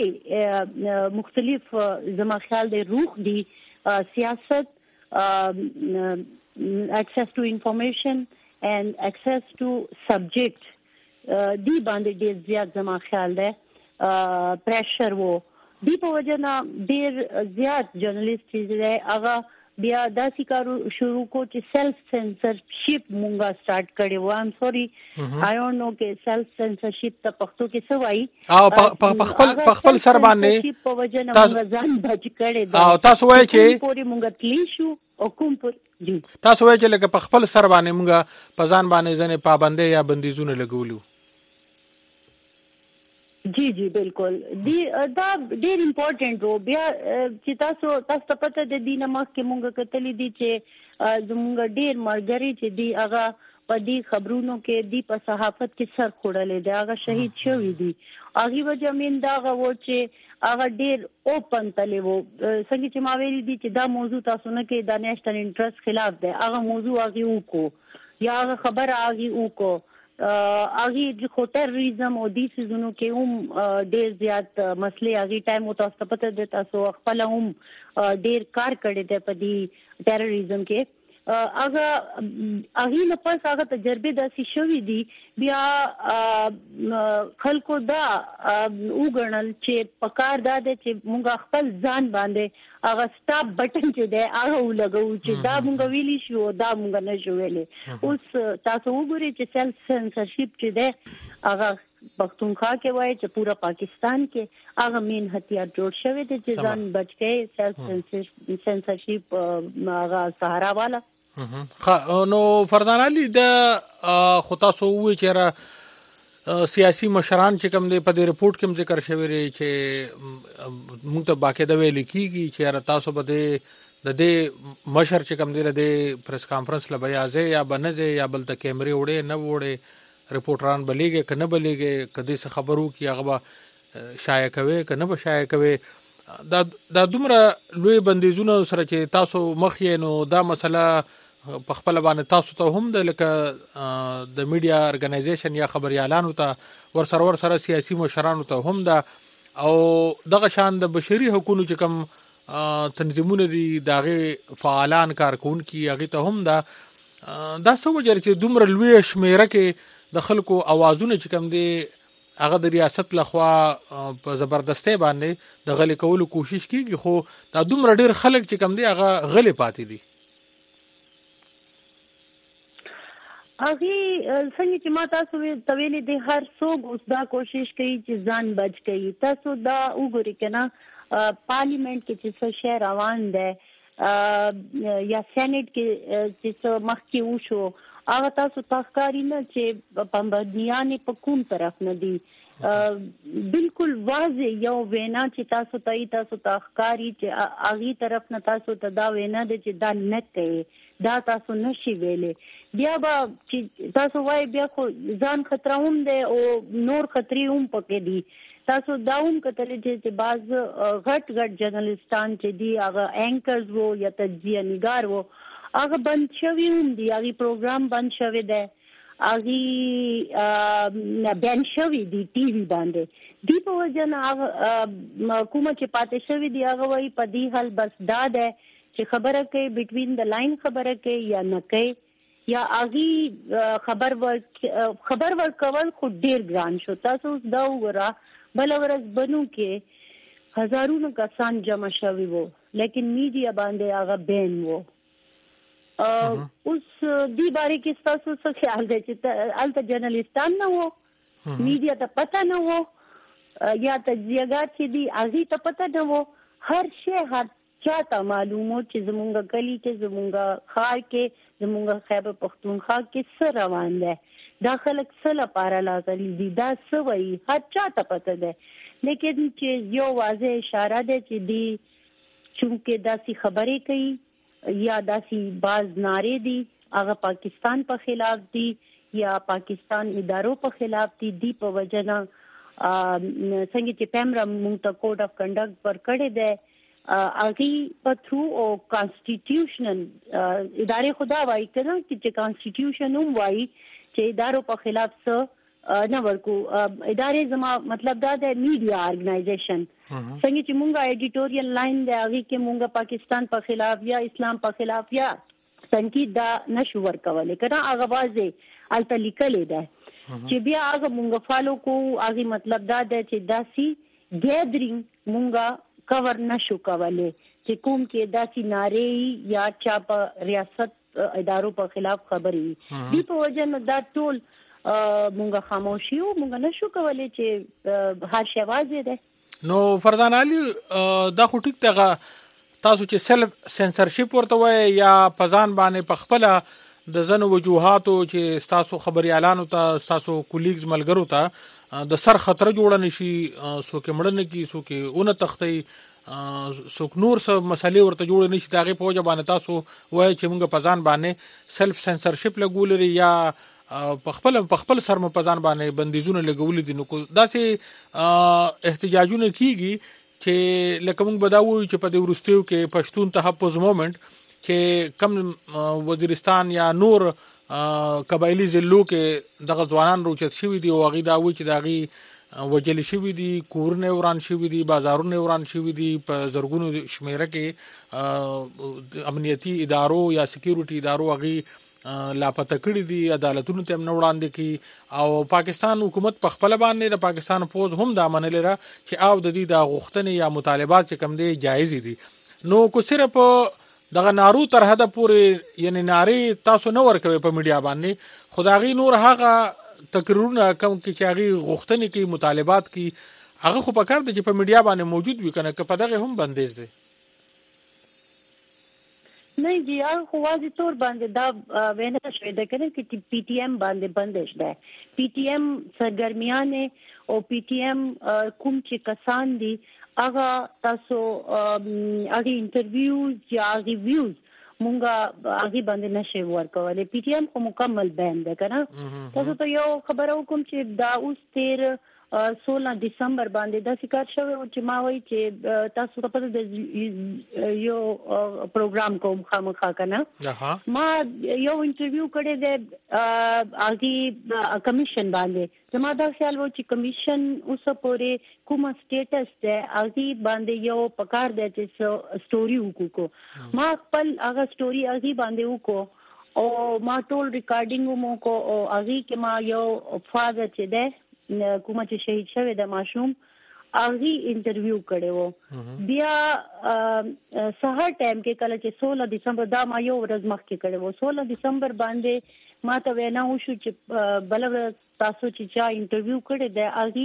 درې مختلف زما خیال دی روح دی سیاست access to information and access to subject دی باندې ډېر زیات زما خیال دی پریشر وو دی په وجه نه ډېر زیات جرنالیست چې هغه بیا داسې کارو شروع کو چې سیلف سنسرشپ مونږه سٹارټ کړي و ام سوري آی ډونټ نو کې سیلف سنسرشپ ته پښتو کې څه وایي په خپل سر باندې په وجه نه مونږ ځان بچ کړي او تاسو وایي چې پوری مونږ تلی شو او کوم پر تاسو وایي چې لکه په خپل سر باندې مونږه په ځان باندې ځنې پابندۍ یا بندیزونه لګولو جی بالکل دی دا ډېر امپورټنٹ و بیا چې تاسو پته د دینه مخ کې مونږ کتلې دي چې زمونږ ډېر مرګري چې دی هغه په دې خبرونو کې دی په صحافت کې سر خوړلې دی هغه شهید شوی دی هغه وجه مين دا غو چې هغه ډېر اوپن تلې وو څنګه چې ما ویلي دي چې دا موضوع تاسو نه کې د نېشنل انټرست خلاف دی هغه موضوع هغه وکړو یا هغه خبره هغه وکړو هغه خو تروریزم او د سيزونو کې هم ډېر زیات مسلې هغه ټایم او تاسو پته د تاسو خپل هم ډېر کار کړی دی په دې تروریزم کې هغه نه پس هغه تجربه داسې شوې دي بیا خلکو دا وګڼل چې پکار دا دی چې موږ خپل ځان باندې هغه سټاپ بٹن چې دی هغه ولګو چې دا موږ ویلی شو دا موږ نه شو ویلي اوس تاسو وګورئ چې سیلف سنسرشپ چې دی هغه پښتونخوا کې وایي چې پورا پاکستان کې هغه مین هتیار جوړ شوی دی چې ځان بچ کې سیلف سنسرشپ هغه سهارا والا نو فرزان علي د خو تاسو وایي چې سیاسي مشران چې کوم دی په دې رپورت کې ذکر شوی دی چې موږ ته باقاعده ویل کیږي چې تاسو به د دې مشر چې کوم دی د پریس کانفرنس لبیازه یا بنځه یا بل ته کیمرې وړي نه وړي رپورټران بلیږي کنه بلیږي کدي څه خبرو کی هغه شایع کوي کنه به شایع کوي دا دومره لوی بندیزونه سره چې تاسو مخ یې نو دا مسله په خپل باندې تاسو ته هم د لکه د میډیا ارګنایزیشن یا خبريالانو ته ورسره سیاسي مشرانو ته هم دا او دغه شان د بشري حقوقو چې کوم تنظیمونه دي دغه فعالان کارکونکي هغه ته هم دا څه وجه چې دومره لوی شمیره کې د خلکو اوازونه چې کم دي هغه د ریاست لخوا په زبردستۍ باندې د غلې کولو کوشش کیږي، خو دا دومره ډیر خلک چې کم دي هغه غلې پاتې دي. هغه څنګه چې ما تاسو ویلي دي هر څوک اوس دا کوشش کوي چې ځان بچ کړي. تاسو دا وګورئ کنه پارلیمنت کې چې څه شی روان دی یا سېنات کې چې څه مخکې وشو هغه تاسو تخکاری نه چې پابندیانې په کوم طرف نه دي. بالکل واضح یو وینا چې تاسو تخکاری چې هغه طرف نه تاسو ته دا وینا ده چې دا نه کوي، دا تاسو نشي ویلې. بیا به چې تاسو وایي بیا خو ځان خطر هم دی او نور خطرې هم پکې دي. تاسو دا هم کتلې چې بعض غټ جرنالستان چې دي هغه اینکرز وو یا تجزیه نگار وو هغه بند شوی هم دي، هغه پروګرام بند شوی دی، هغه بند شوی دی ټي وي باندې. دی په وجه نه هغه کومه چې پاتې شوی دی هغه وایي په دې حال بس دا ده چې خبره کوي بټوین د لاین خبره کوي یا نه کوي یا هغه خبر ورکول خو ډیر ګران شو. تاسو اوس دا وګوره بل ورځ بنو کې هزارونو کسان جمع شوي وو لیکن میډیا باندې هغه بین وو. اوس دی باره کې تاسو څه خیال دی چې الته جرنالستان نه وو، میډیا ته پته نه وو یا تجزیهګار چې دی هغه ته پته نه وو، هر شی هر چاته معلومو چې زمونږ کلی کې زمونږ خار کې زمونږ خیبر پختونخوا کې څه روان دی، دا خلک څه لپاره لاغلي دي، دا څه وایي، هر چاته پته ده. لیکن چې یو واضح اشاره ده چې دی چونکې داسې خبرې کوي یا داسې باز نارې دي هغه پاکستان په خلاف دي یا پاکستان ادارو په خلاف دي. دی په وجه نه څنګه چې پیمرا مونږ ته کوډ اف کنډکټ پر کړی دی هغه په تھرو او کانسټیټیوشنل ادارې خدا وایي کنه چې کانسټیټیوشن هم وایي چې ادارو په خلاف څه نه ورکو. ادارې زما مطلب دا د میډیا ارګنایزیشن څنګه چې مونږه ایډیټوریل لاین دی هغه کې مونږه پاکستان په خلاف یا اسلام په خلاف یا تنقید دا نشو ورکولای کنه هغه واځي الته لیکلې ده چې بیا هغه مونږه فالو کو. هغه مطلب دا ده چې داسي ګیدرینګ مونږه کور نشو کولای چې کوم کې داسي نارې یا چا په ریاست ادارو په خلاف خبرې دي. په وجه نه دا ټول مونږه خاموشي او مونږ نشو کولای چې هر شی واځي ده. نو فردان علي دا خو ټیک ته تاسو چې سلف سنسرشپ ورته وای یا پزان باندې پخپله د زنو وجوهاتو چې تاسو خبري اعلان ته تاسو کولیګز ملګرو ته د سر خطر جوړ نشي سو کې مړنه کی سو کې اون تختې سو نور څه مسلې ورته جوړ نشي داغه په وجه باندې تاسو وای چې موږ پزان باندې سلف سنسرشپ لګول یا پخپل سر په ځان باندې بندیزونه لګول دي. نو داسې احتجاجونه کیږي چې لکه موږ بداوو چې په دې ورستیو کې پښتون تحفظ موومنت چې کم وزیرستان یا نور قبایلی ضلعو کې د غزوانان روچت شوی دی او هغه دا وی چې داغي وجل شوی دی، کورونه وران شوی دی، بازارونه وران شوی دی، په زرګونو شمیره کې امنیتی ادارو یا سکیورټي ادارو هغه لاپته کړی دي، عدالتونو ته نه وړاندې کی او پاکستان حکومت په خپل باندې د پاکستان فوج هم دا منل را چې او د دې د غوښتنې یا مطالبات چې کم دي جایز دي. نو کو صرف دغه نارو تر حد پورې یعنی ناری تاسو نه ورکوي په میډیا باندې، خدایي نور هغه تقریرونه کوم چې هغه غوښتنې کی مطالبات کی هغه خو په کار دي چې په میډیا باندې موجود وي کنه که په دغه هم بندیز دي. نه جی خو واضح طور باندې دا وینا شوې ده کنه چې پی ټی ایم باندې بندش ده. پی ټی ایم سرګرمیانه او پی ټی ایم کوم چې کسان دي هغه تاسو هغه انټرویوز یا ریویوز مونږه هغه باندې نشي ورکولای. پی ټی ایم خو مکمل بند ده کنه. تاسو ته یو خبره وکم چې دا اوس تیر 16 دسمبر باندې د ذکر شوی چې ما وایي چې تاسو ته پته د یو پروګرام کوم خامخا کنه ما یو انټرویو کړی د اغي کمیشن باندې زما دا خیال و چې کمیشن اوس پورې کومه سټیټس ده اغي باندې یو پکار دی چې سټوري وکړو ما خپل هغه سټوري اغي باندې وکړو او ما ټول ریکارډینګ مو کو او اغي کې ما یو فاده چې ده کومه چې شهید شوی د ماشوم اغي انټرویو کړو بیا سهار ټایم کې کله چې 16 دسمبر دا ما یو ورځ مخکې کړو 16 دسمبر باندې ما ته وینا وشو چې بل تاسو چې چا انټرویو کړی دی اغي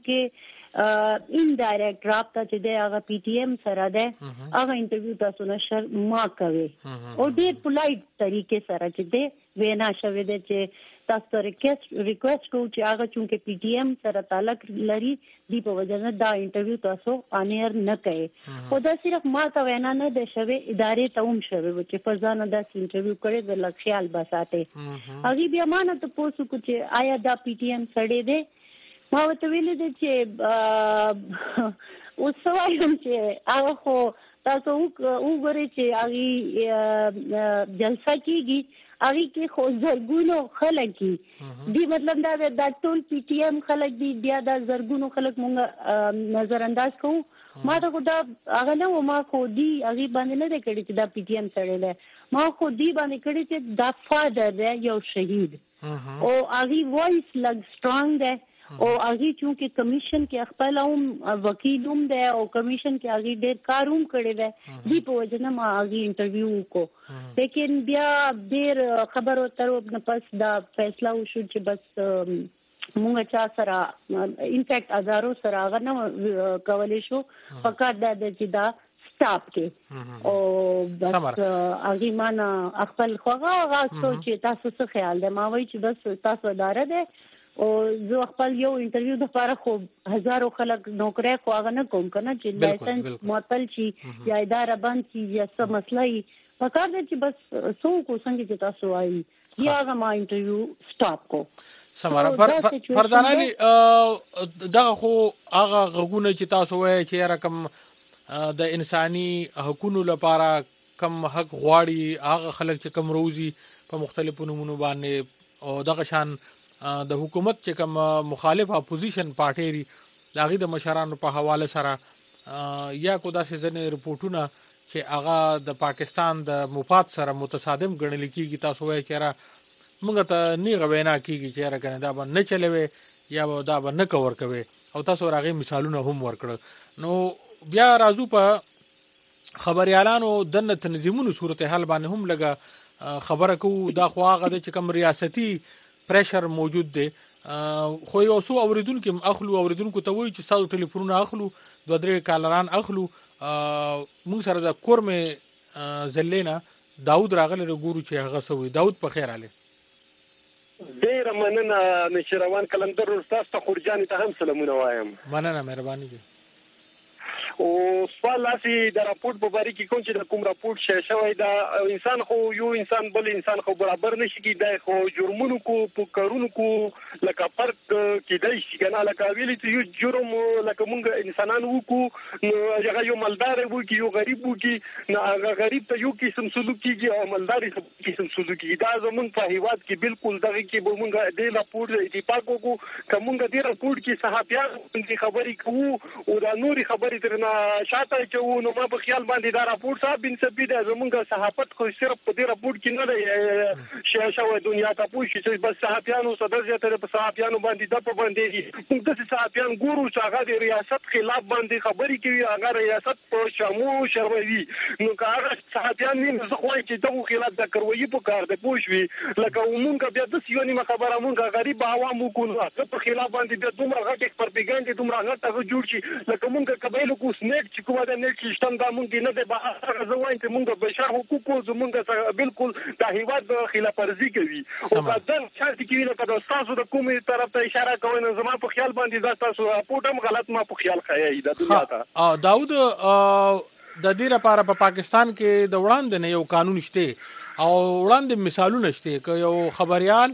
چونکه ان ډایرکټ رابطه چې دی هغه پی ټی ایم سره ده هغه انټرویو تاسو نشر ما کوي او ډېر پولایټ طریقې سره چې دی وینا شوی دی چې تاسو ته ریکوست کوو چې هغه چونکه پی ټی ایم سره تعلق لري دی په وجه نه دا انټرویو تاسو انیر نه کوي خو دا صرف ما ته وینا نه ده شوی ادارې ته هم شوی چې فزانه دا انټرویو کړي د لخیال بساته هغه بیا ما نه ته پوښتنه کو چې آیا دا پی ټی ایم سړی دی ما ته ویل دي چې اوسوایم چې هغه خو تاسو وګورئ چې هغه جلسه کیږي هغه کې خو زرګونو خلک دي مطلب دا د ټول پی ټی ایم خلک دي بیا د زرګونو خلک مونږ نظر انداز کوو ما ته خو دا هغه نه ما خو دی هغه باندې نه کړی چې دا پی ټی ایم سره ده ما خو دی باندې کړی چې دا فادر دی یو شهید او هغه وایس لګ سترونګ ده او هغه چونکه کمیشن کې خپل هم وکیل هم ده او کمیشن کې هغه ډېر کار هم کړی ده دی په وجه نه ما هغه انټرویو کو لیکن بیا ډېر خبرو تر نه پس دا فیصله وشو چې بس مونږ چا سره انفیکټ هزارو سره هغه نه کولای شو فقط دا چې دا سټاپ کې او بس هغه معنا خپل خوغه سوچ تاسو څه خیال ده ما وایي چې بس تاسو اداره ده او زه خپل یو انټرویو د لپاره خو هزارو خلک نوکری خو هغه نه کوم کنه چې لایسنس معطل شي یا اداره بند شي یا څه مسله وي پکار دی چې بس څوک څنګه چې تاسو وایي یا هغه ما انټرویو سټاپ کو سماره فردانالي دغه خو هغه غوونه چې تاسو وایي چې رقم د انساني حقوقو لپاره کم حق غواړي هغه خلک چې کم روزي په مختلفو نمونو باندې او دغه شان د حکومت چې کوم مخالف اپوزیشن پارټي داغي د مشرانو په حواله سره یا کو داسې ځنې رپورټونه چې هغه د پاکستان د مفاد سره متصادم ګڼل کیږي تاسو وایي چې را موږ ته نه غوینا کیږي چې را کنه دا به نه چلوي یا دا به نه کور کوي او تاسو راغی مثالونه هم ورکړه نو بیا راځو په خبريالانو د تنظیمونو صورتحال باندې هم لګه خبره کو دا خو هغه د کوم ریاستي پریشر موجود دی خو یو څو اوریدونکو اوریدونکو ته وایي چې ساده ټلیفونونه اخلو 2-3 کالران اخلو موږ سره د کورمه زلینا داود راغله ګورو چې هغه سوي داود په خیر علي ډیر مننه نشروان کلندر استاد ته خورجان ته هم سلامونه وایم مننه مهرباني دي او سوال لاسی د راپورټ په باره کې کوم چې د کوم راپورټ شوی دا انسان خو یو انسان بل انسان خو برابر نشي کېدای خو جرمونو کو په کارونو کو لکه فرق کېدای شي کنه لکه ویلي چې یو جرم لکه مونږ انسانانو وکړو نو هغه یو مالدار وو کې یو غریب وو کې نو هغه غریب ته یو قسم سلوک کیږي او مالدار ته قسم سلوک کیږي دا زمونږ په هیواد کې بالکل دغه کې به مونږ د راپورټ اتفاق وکړو کومه د راپورټ کې صحافیان د خبرې کوو او دا نوري خبرې ترنه شاته چې نو ما په خیال باندې دا راپورټ صاحب بن سبي د زمونږ صحافت خو صرف په دې راپورټ کې نه دی شاشه دنیا ته پوښي چې بس صحافیانو صدر ته په صحافیانو باندې د په باندې موږ د صحافیان ګورو چې هغه د ریاست خلاف باندې خبرې کوي هغه ریاست په شامو شرموي نو هغه صحافیان نه ځخوي چې دغه خلاف د کروي په کار د پوښوي لکه موږ بیا د سیونی خبره موږ غریب عوامو کو نو په خلاف باندې د دومره غټ پروپاګاندا دومره غټه جوړ شي لکه موږ قبایل کو نیک چې کومه د نیک سیستم دا مونږ نه د بهر غوښتنه چې مونږ بشر حقوقو زمونږ بالکل د هیواد خلاف ورزي کوي او بعدن چې کیږي لکه د تاسو د کومې طرف ته اشاره کوي نو زما په خیال باندې دا تاسو راپورټ هم غلط ما په خیال خایي د دنیا ته داود د دې لپاره په پاکستان کې د وړاندې نه یو قانون شته او وړاندې مثالونه شته چې یو خبريال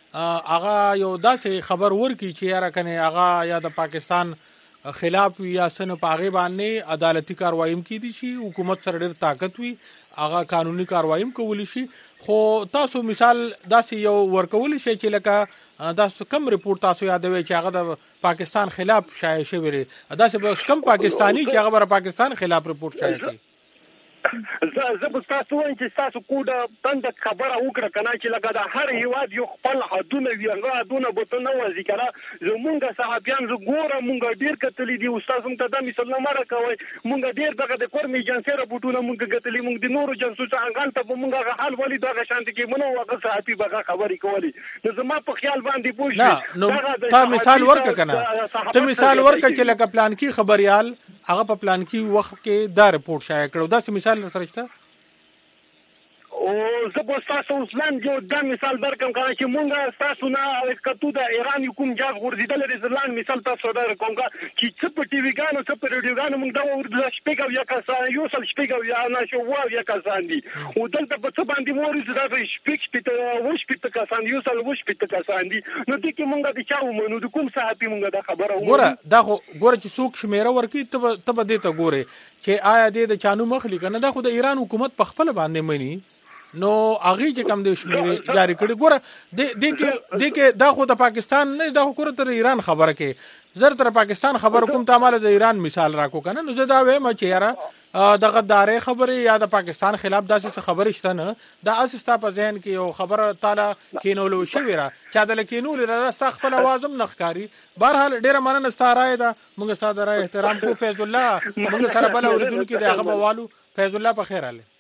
هغه یو داسې خبر ورکړي چې یاره کنه هغه یا د پاکستان خلاف وي یا سن پاغه باندې عدالتي کاروایي کې دي شي حکومت سره ډېر طاقت وي هغه قانوني کاروایي کولی شي خو تاسو مثال داسې یو ورکول شي چې لکه تاسو کم رپورت تاسو یادوي چې هغه د پاکستان خلاف شایع شوی دی داسې به کم پاکستانی چې هغه د پاکستان خلاف رپورت شایع کوي زه به تاسو وایم چې تاسو کوډه تند خبره وکړه کنه چې لکه د هر هیواد یو خپل حدونه وي هغه حدونه به ته نه وځي کنه زمونږ صحابیان زه ګورم مونږ ډیر کتلي دي استاد مونږ ته دا مثال نه مره کوي مونږ ډیر دغه د کورمي جنسي رپورټونه مونږ کتلي مونږ د نورو جنسو څنګه ته مونږ هغه حال ولې دغه شانت کې مونږ هغه صحابي بغه خبرې کوي نو زما په خیال باندې پوښتنه تا مثال ورکړه کنه ته مثال ورکړه چې لکه پلان کې خبريال هغه په پلان کې وخت کې دا رپورت شایع کړو دا مثال سره شته او زه به تاسو اوسلان جو دا مثال درکم کنه چې مونږ تاسو نه کتو د ایران کوم جاز ورزیدل رزلان مثال تاسو درکوم چې څه په ټي وی ګانو څه په ریډیو ګانو مونږ دا ورته شپږ یا کسان یو سل شپږ یا نه شو یا کسان دي او دلته په څه باندې مورز دا شپږ کسان یو سل کسان دي نو د کې مونږ د چا ومنو د کوم صحافي مونږ دا خبره ګوره دا ګوره چې څوک شمیره ورکی ته به دې ته ګوره چې آیا دې د چانو مخلي کنه دا خو د ایران حکومت په خپل باندې مني نو اغه چې کم د شمیره جاری کړي ګوره د کې دا خو د پاکستان نه دا خو تر ایران خبره کې زر تر پاکستان خبر کوم ته مال د ایران مثال راکو کنه نو زه دا وایم چې یاره د غدارې خبره یا د پاکستان خلاف داسې خبره شته نه دا اساستا په ذهن کې یو خبره تعالی کینولو شوی را چا د کینول را سخت خپل आवाजم نخکاری بهرحال ډیره مننه ستاره ده موږ ستاسو را احترام کو فیض الله موږ سره بل اوریدونکو د هغه بوالو فیض الله په خیر اله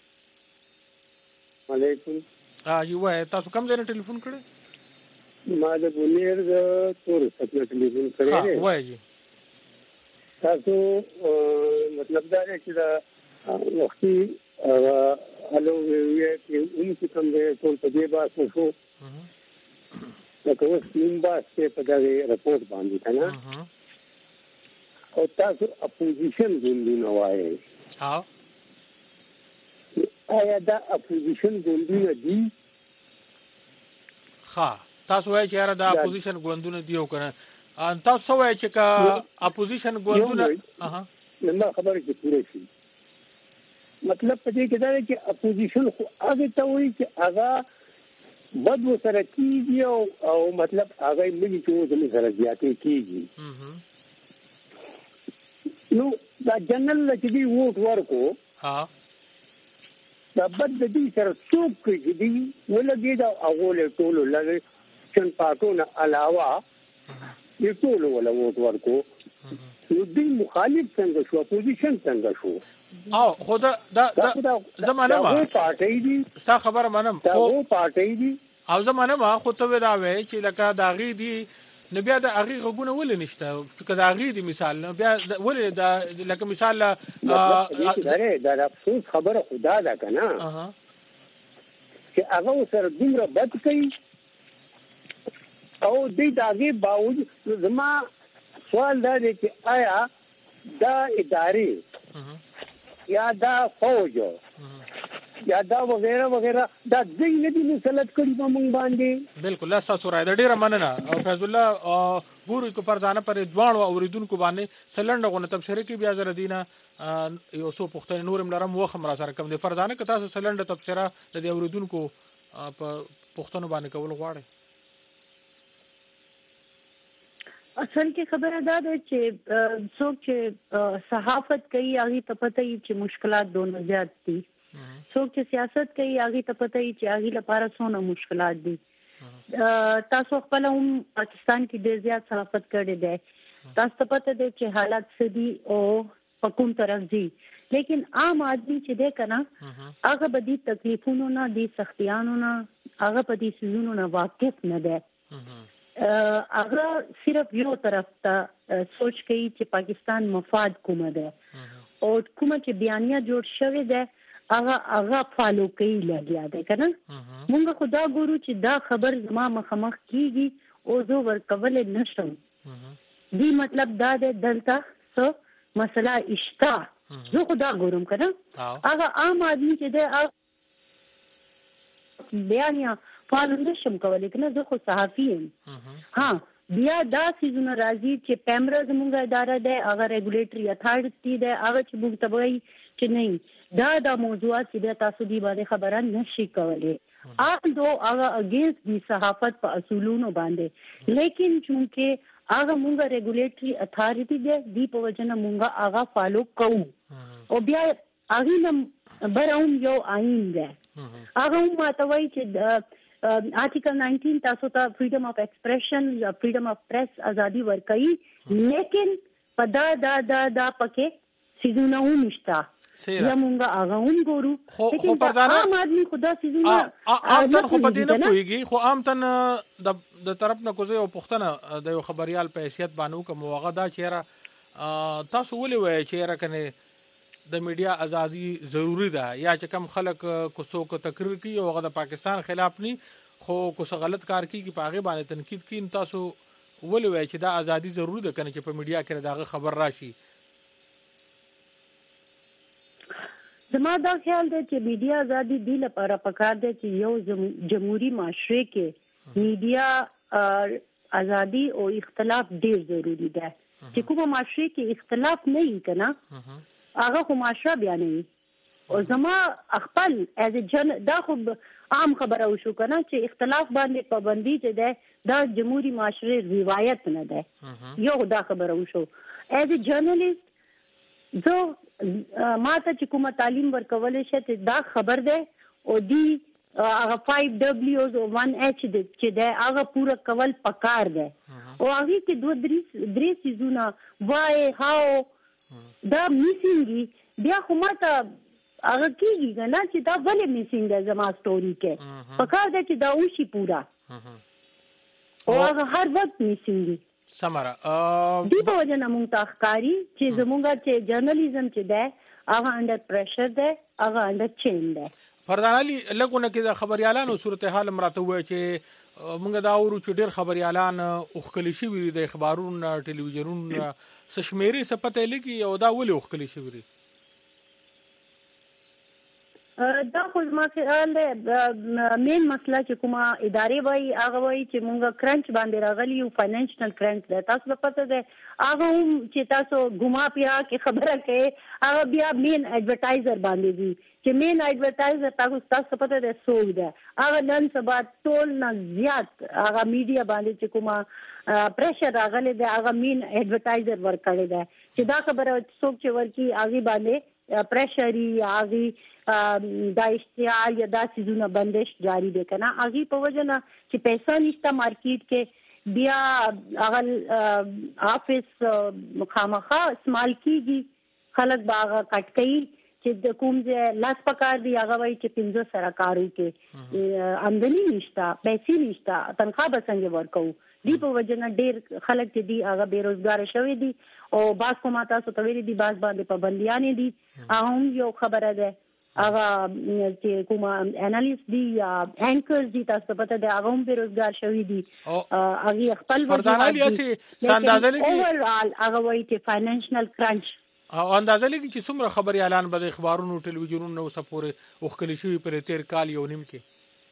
علیکم یو تاسو کوم ځای نه ټلیفون کړی ما د بونیر د تور څخه ټلیفون کړی ها وایي تاسو مطلب دا دی چې دا وختي الو وی چې چې کوم دی ټول په دې باسه شو دا کوم سیم باسه په دغه رپورت باندې کنه او تاسو اپوزیشن ګوندونه وایي ها آیا دا اپوزیشن ګوندونه دي ها تاسو وایي چې دا اپوزیشن ګوندونه دی او کنه تاسو وایي چې کا اپوزیشن ګوندونه نه خبره کې پوره شي مطلب په دې کې دا دی چې اپوزیشن خو هغه ته وایي چې هغه بد وسره کیږي او مطلب هغه ملي چې زموږ سره زیاتې کیږي نو دا جنرال چې دی ووټ ورکو ها دا بد د دې سره څوک کې دی ولګي دا اول ټول لږ چن پاتونه علاوه یو ټول ولا ووټ ورکو نو دې مخالف څنګه شو اپوزیشن څنګه شو او خدا دا زمانه ما پارټي دي ستا خبره منم خو پارټي دي او زمانه ما خو ته دا وای چې لکه داغي دي نو بیا د هغه غوونه ولې نشته چې دا هغه دي مثال نو بیا ولې دا لکه مثال دا افسوس خبره خدا ده کنه چې هغه سره دومره بد کوي او دې داغي باوجود زما سوال دا دی چې آیا دا ادارې یا دا فوج یا دا وغیرہ وغیرہ دا ځای نه دي مسلط کړي په مونږ باندې بالکل لا تاسو راځي د ډیره مننه او فیض الله ګوري کو پرځانه پر ځوان او اوریدونکو باندې سلندغه تبصره کې بیا زر دینه یو څو پښتنه نورم لرم وخم را سره کوم دي پرځانه که تاسو سلند تبصره د اوریدونکو په پښتنو باندې کول غواړي اصل کې خبره ده چې څوک چې صحافت کوي هغه ته پته وي چې مشکلات دونه زیات دي څوک چې سیاست کوي هغه ته پته وي چې هغه لپاره څونه مشکلات دي تاسو خپل هم پاکستان کې ډېر زیات صحافت کړی دی تاسو ته پته دی چې حالات سدي او په کوم طرف دي لیکن عام آدمی چې دی کنه هغه به دي تکلیفونو نه دي سختیانو نه هغه په دې سيزونو نه واقف نه دی هغه صرف یو طرف ته سوچ کوي چې پاکستان مفاد کومه ده او کومه چې بیانیه جوړ شوی ده هغه فالو کوي لګیا ده کنه موږ خدا ګورو چې دا خبر زما مخمخ کیږي او زه ورکول نشم دی مطلب دا ده دلته څه مسله اشتا زه خدا ګورم کنه هغه عام آدمی چې ده بیانیه فعال نشم کولای کنه. زه خو صحافي یم. ها بیا دا سيزونه راځي چې پیمرا زموږه اداره ده، هغه ریګولیټري اتھارټي ده، هغه چې موږ ته وایي چې نه دا موضوعات چې تاسو دی باندې خبره نشي کولای. دو هغه اگینست دی صحافت په اصولونو باندې، لیکن چونکه هغه مونږه ریګولیټري اتھارټي ده دی په وجنه مونږه هغه فالو کوو. او بیا هغه نم براوم یو آئین ده، هغه ماته وایي چې آرټیکل 19 تاسو ته فریډم اف ایکسپریشن یا فریډم اف پریس ازادي ورکړي، لیکن په دا پکې سيزونه نشته. یا مونږه هغه هم ګورو. خو پردانه عام آدمی خدا سيزونه عام تن خو پدې نه کويږي، خو عام تن د طرف نه کوزه او پښتنه د یو خبريال په حیثیت باندې کوم واغه دا چیرې تاسو ولې وایي چې راکنه د میډیا ازادي ضروری ده، یا چې کم خلک کو څوک تقریر کوي او هغه د پاکستان خلاف نه خو کو څه غلط کار کوي په هغه باندې تنقید کوي، تاسو ولې وایي چې دا ازادي ضروری ده کنه چې په میډیا کې داغه خبر راشي؟ زما دا خیال دی چې میډیا ازادي دی لپاره پکار دی چې یو جمهوریت معاشره کې میډیا ازادي او اختلاف ډیر ضروری ده. چې کومه معاشره کې اختلاف نه وي کنه هغه خو معاشره بیا نه وي. او زما خپل از جن دا خو عام خبره وشو کنه چې اختلاف باندې پابندي چې ده دا جمهوریت معاشره روایت نه ده. یو دا خبره وشو از جرنالیست زه ماته چې کومه تعلیم ورکول شي دا خبر ده او دی هغه 5Ws او 1H چې ده هغه پورا کول پکار ده. او هغه کې درې سيزونه وای هاو دا میسینګي بیا خو ماته هغه کیږي نه چې دا ولې میسینګ ده زما سټوري کې پکار ده چې دا وشي پورا او هغه هر وخت میسینګي سمره دی په وجه نه مونږ تاخکاری چې زمونږه چې جرنالیزم چې ده هغه انډر پریشر ده، هغه انډر چین ده. فردان علي لګونه کې د خبريالانو صورتحال مراته وای چې مونږ دا اورو چې ډېر خبريالان اوخکلی شي وي د اخبارونو ټلویزیونونو سشمیري سپته لګي او دا ولې اوخکلی شي وي؟ دا خو ما خیال مین مسله چې کومه ادارې وای هغه وای چې مونږه کرنچ باندې راغلی یو فاینانشل کرنچ ده. تاسو په پته ده هغه هم چې تاسو ګما پیا کې خبره کوي هغه بیا مین ایڈورټایزر باندې دي چې مین ایڈورټایزر تاسو پته ده څوک ده. هغه نن سبا ټول نه زیات هغه میډیا باندې چې کومه پریشر راغلی ده هغه مین ایڈورټایزر ورکړی ده چې دا خبره څوک چې ورکی هغه باندې پریشري هغه دا اشتعال یا دا سيزونه بندش جاری دي کنه هغه په وجه نه چې پیسې نشته مارکیټ کې بیا هغه افیس مخامخه استعمال کیږي خلک باغ کټکې چې د کوم ځای لاس پکار دی هغه وایي چې 500 سره کارو کې آمدنی نشته پیسې نشته تنخواه به څنګه ورکو. دی په وجه نه ډیر خلک چې دی هغه بیروزګار شوی دي او باز کومه تاسو ته ویلي دي باز باندې پابندیانې دي. هم یو خبره ده هغه چې کومه انالیست دی یا اینکرز دي تاسو پته ده هغه هم بیروزګار شوی دي. هغه خپل فردان علي اسي اندازه لګي اوورال هغه وایي چې فاینانشل کرنچ او اندازه لګي چې څومره خبري اعلان به اخبارونو ټلویزیونونو سپورې اوخکلی شوی پر تیر کال یو نیم کې.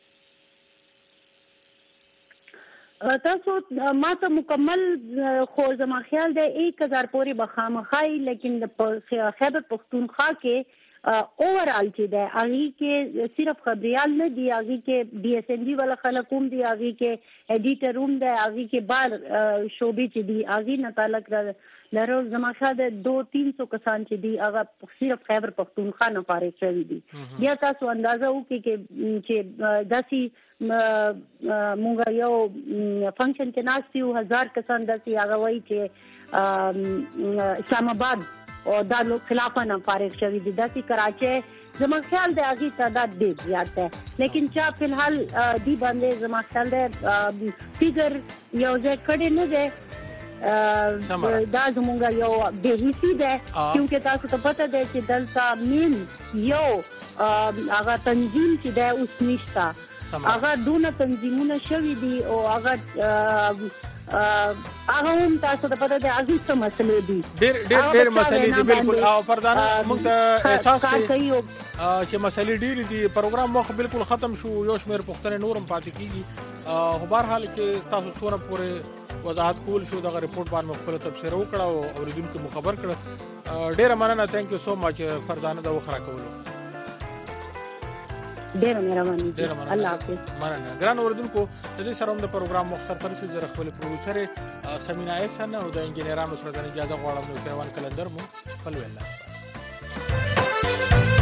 تاسو ما ته مکمل خو زما خیال ده 1000 پورې بخامخای، لیکن خیبر پختونخوا کې اوورال چې ده هغه کې صرف خبريال نه دی، هغه کې ډي اس ان ډي ولا خلک هم دی، هغه کې ایډیټر هم دی، هغه کې بار شوبې چې دی هغه نه تعلق لرو. زما خیال ده 200-300 کسان چې دی هغه صرف خیبر پختونخوا نه فارغ شوی دي. بیا تاسو اندازه وکړئ چې داسي مونږ یو فنکشن کې ناستي 1000 کسان داسي هغه وایي چې اسلام آباد او دالو خلافه نه فارغ شوی دي، داسي کراچي زما خیال ده هغه تعداد ډیر زیات ده. لیکن چا په الحال دی باندې زما خیال ده فیګر یو ځای کړي نه ده دا زمونږ یو بهیسی ده کیونکه تاسو ته پته ده چې دلته مين یو هغه تنظیم چې ده اوس نشته، هغه دونه تنظیمونه شوي دي او هغه هغه هم تاسو ته پته ده هغه څه مسلې دي ډېر مسلې دي بالکل او پردانه موږ ته احساس کوي چې مسلې ډېرې دي پروګرام مخ بالکل ختم شو یو شمېر پوښتنې نورم پاتې کیږي خو بهر حال کې تاسو څونه پورې وضاحت کول شو دغه ریپورت باندې خپل تبصره وکړه او اوریدونکو مو خبر کړه ډېر مننه ثانک یو سو مچ فرزانه د وخره کولو ډېر مهرباني الله حافظ مننه ګران اوریدونکو د دې سره د پروګرام مختصر تر څو زره خپل پروډوسر سمینا احسان او د انجینرانو سره د اجازه غواړم نو سروان کلندر مو خپل وینا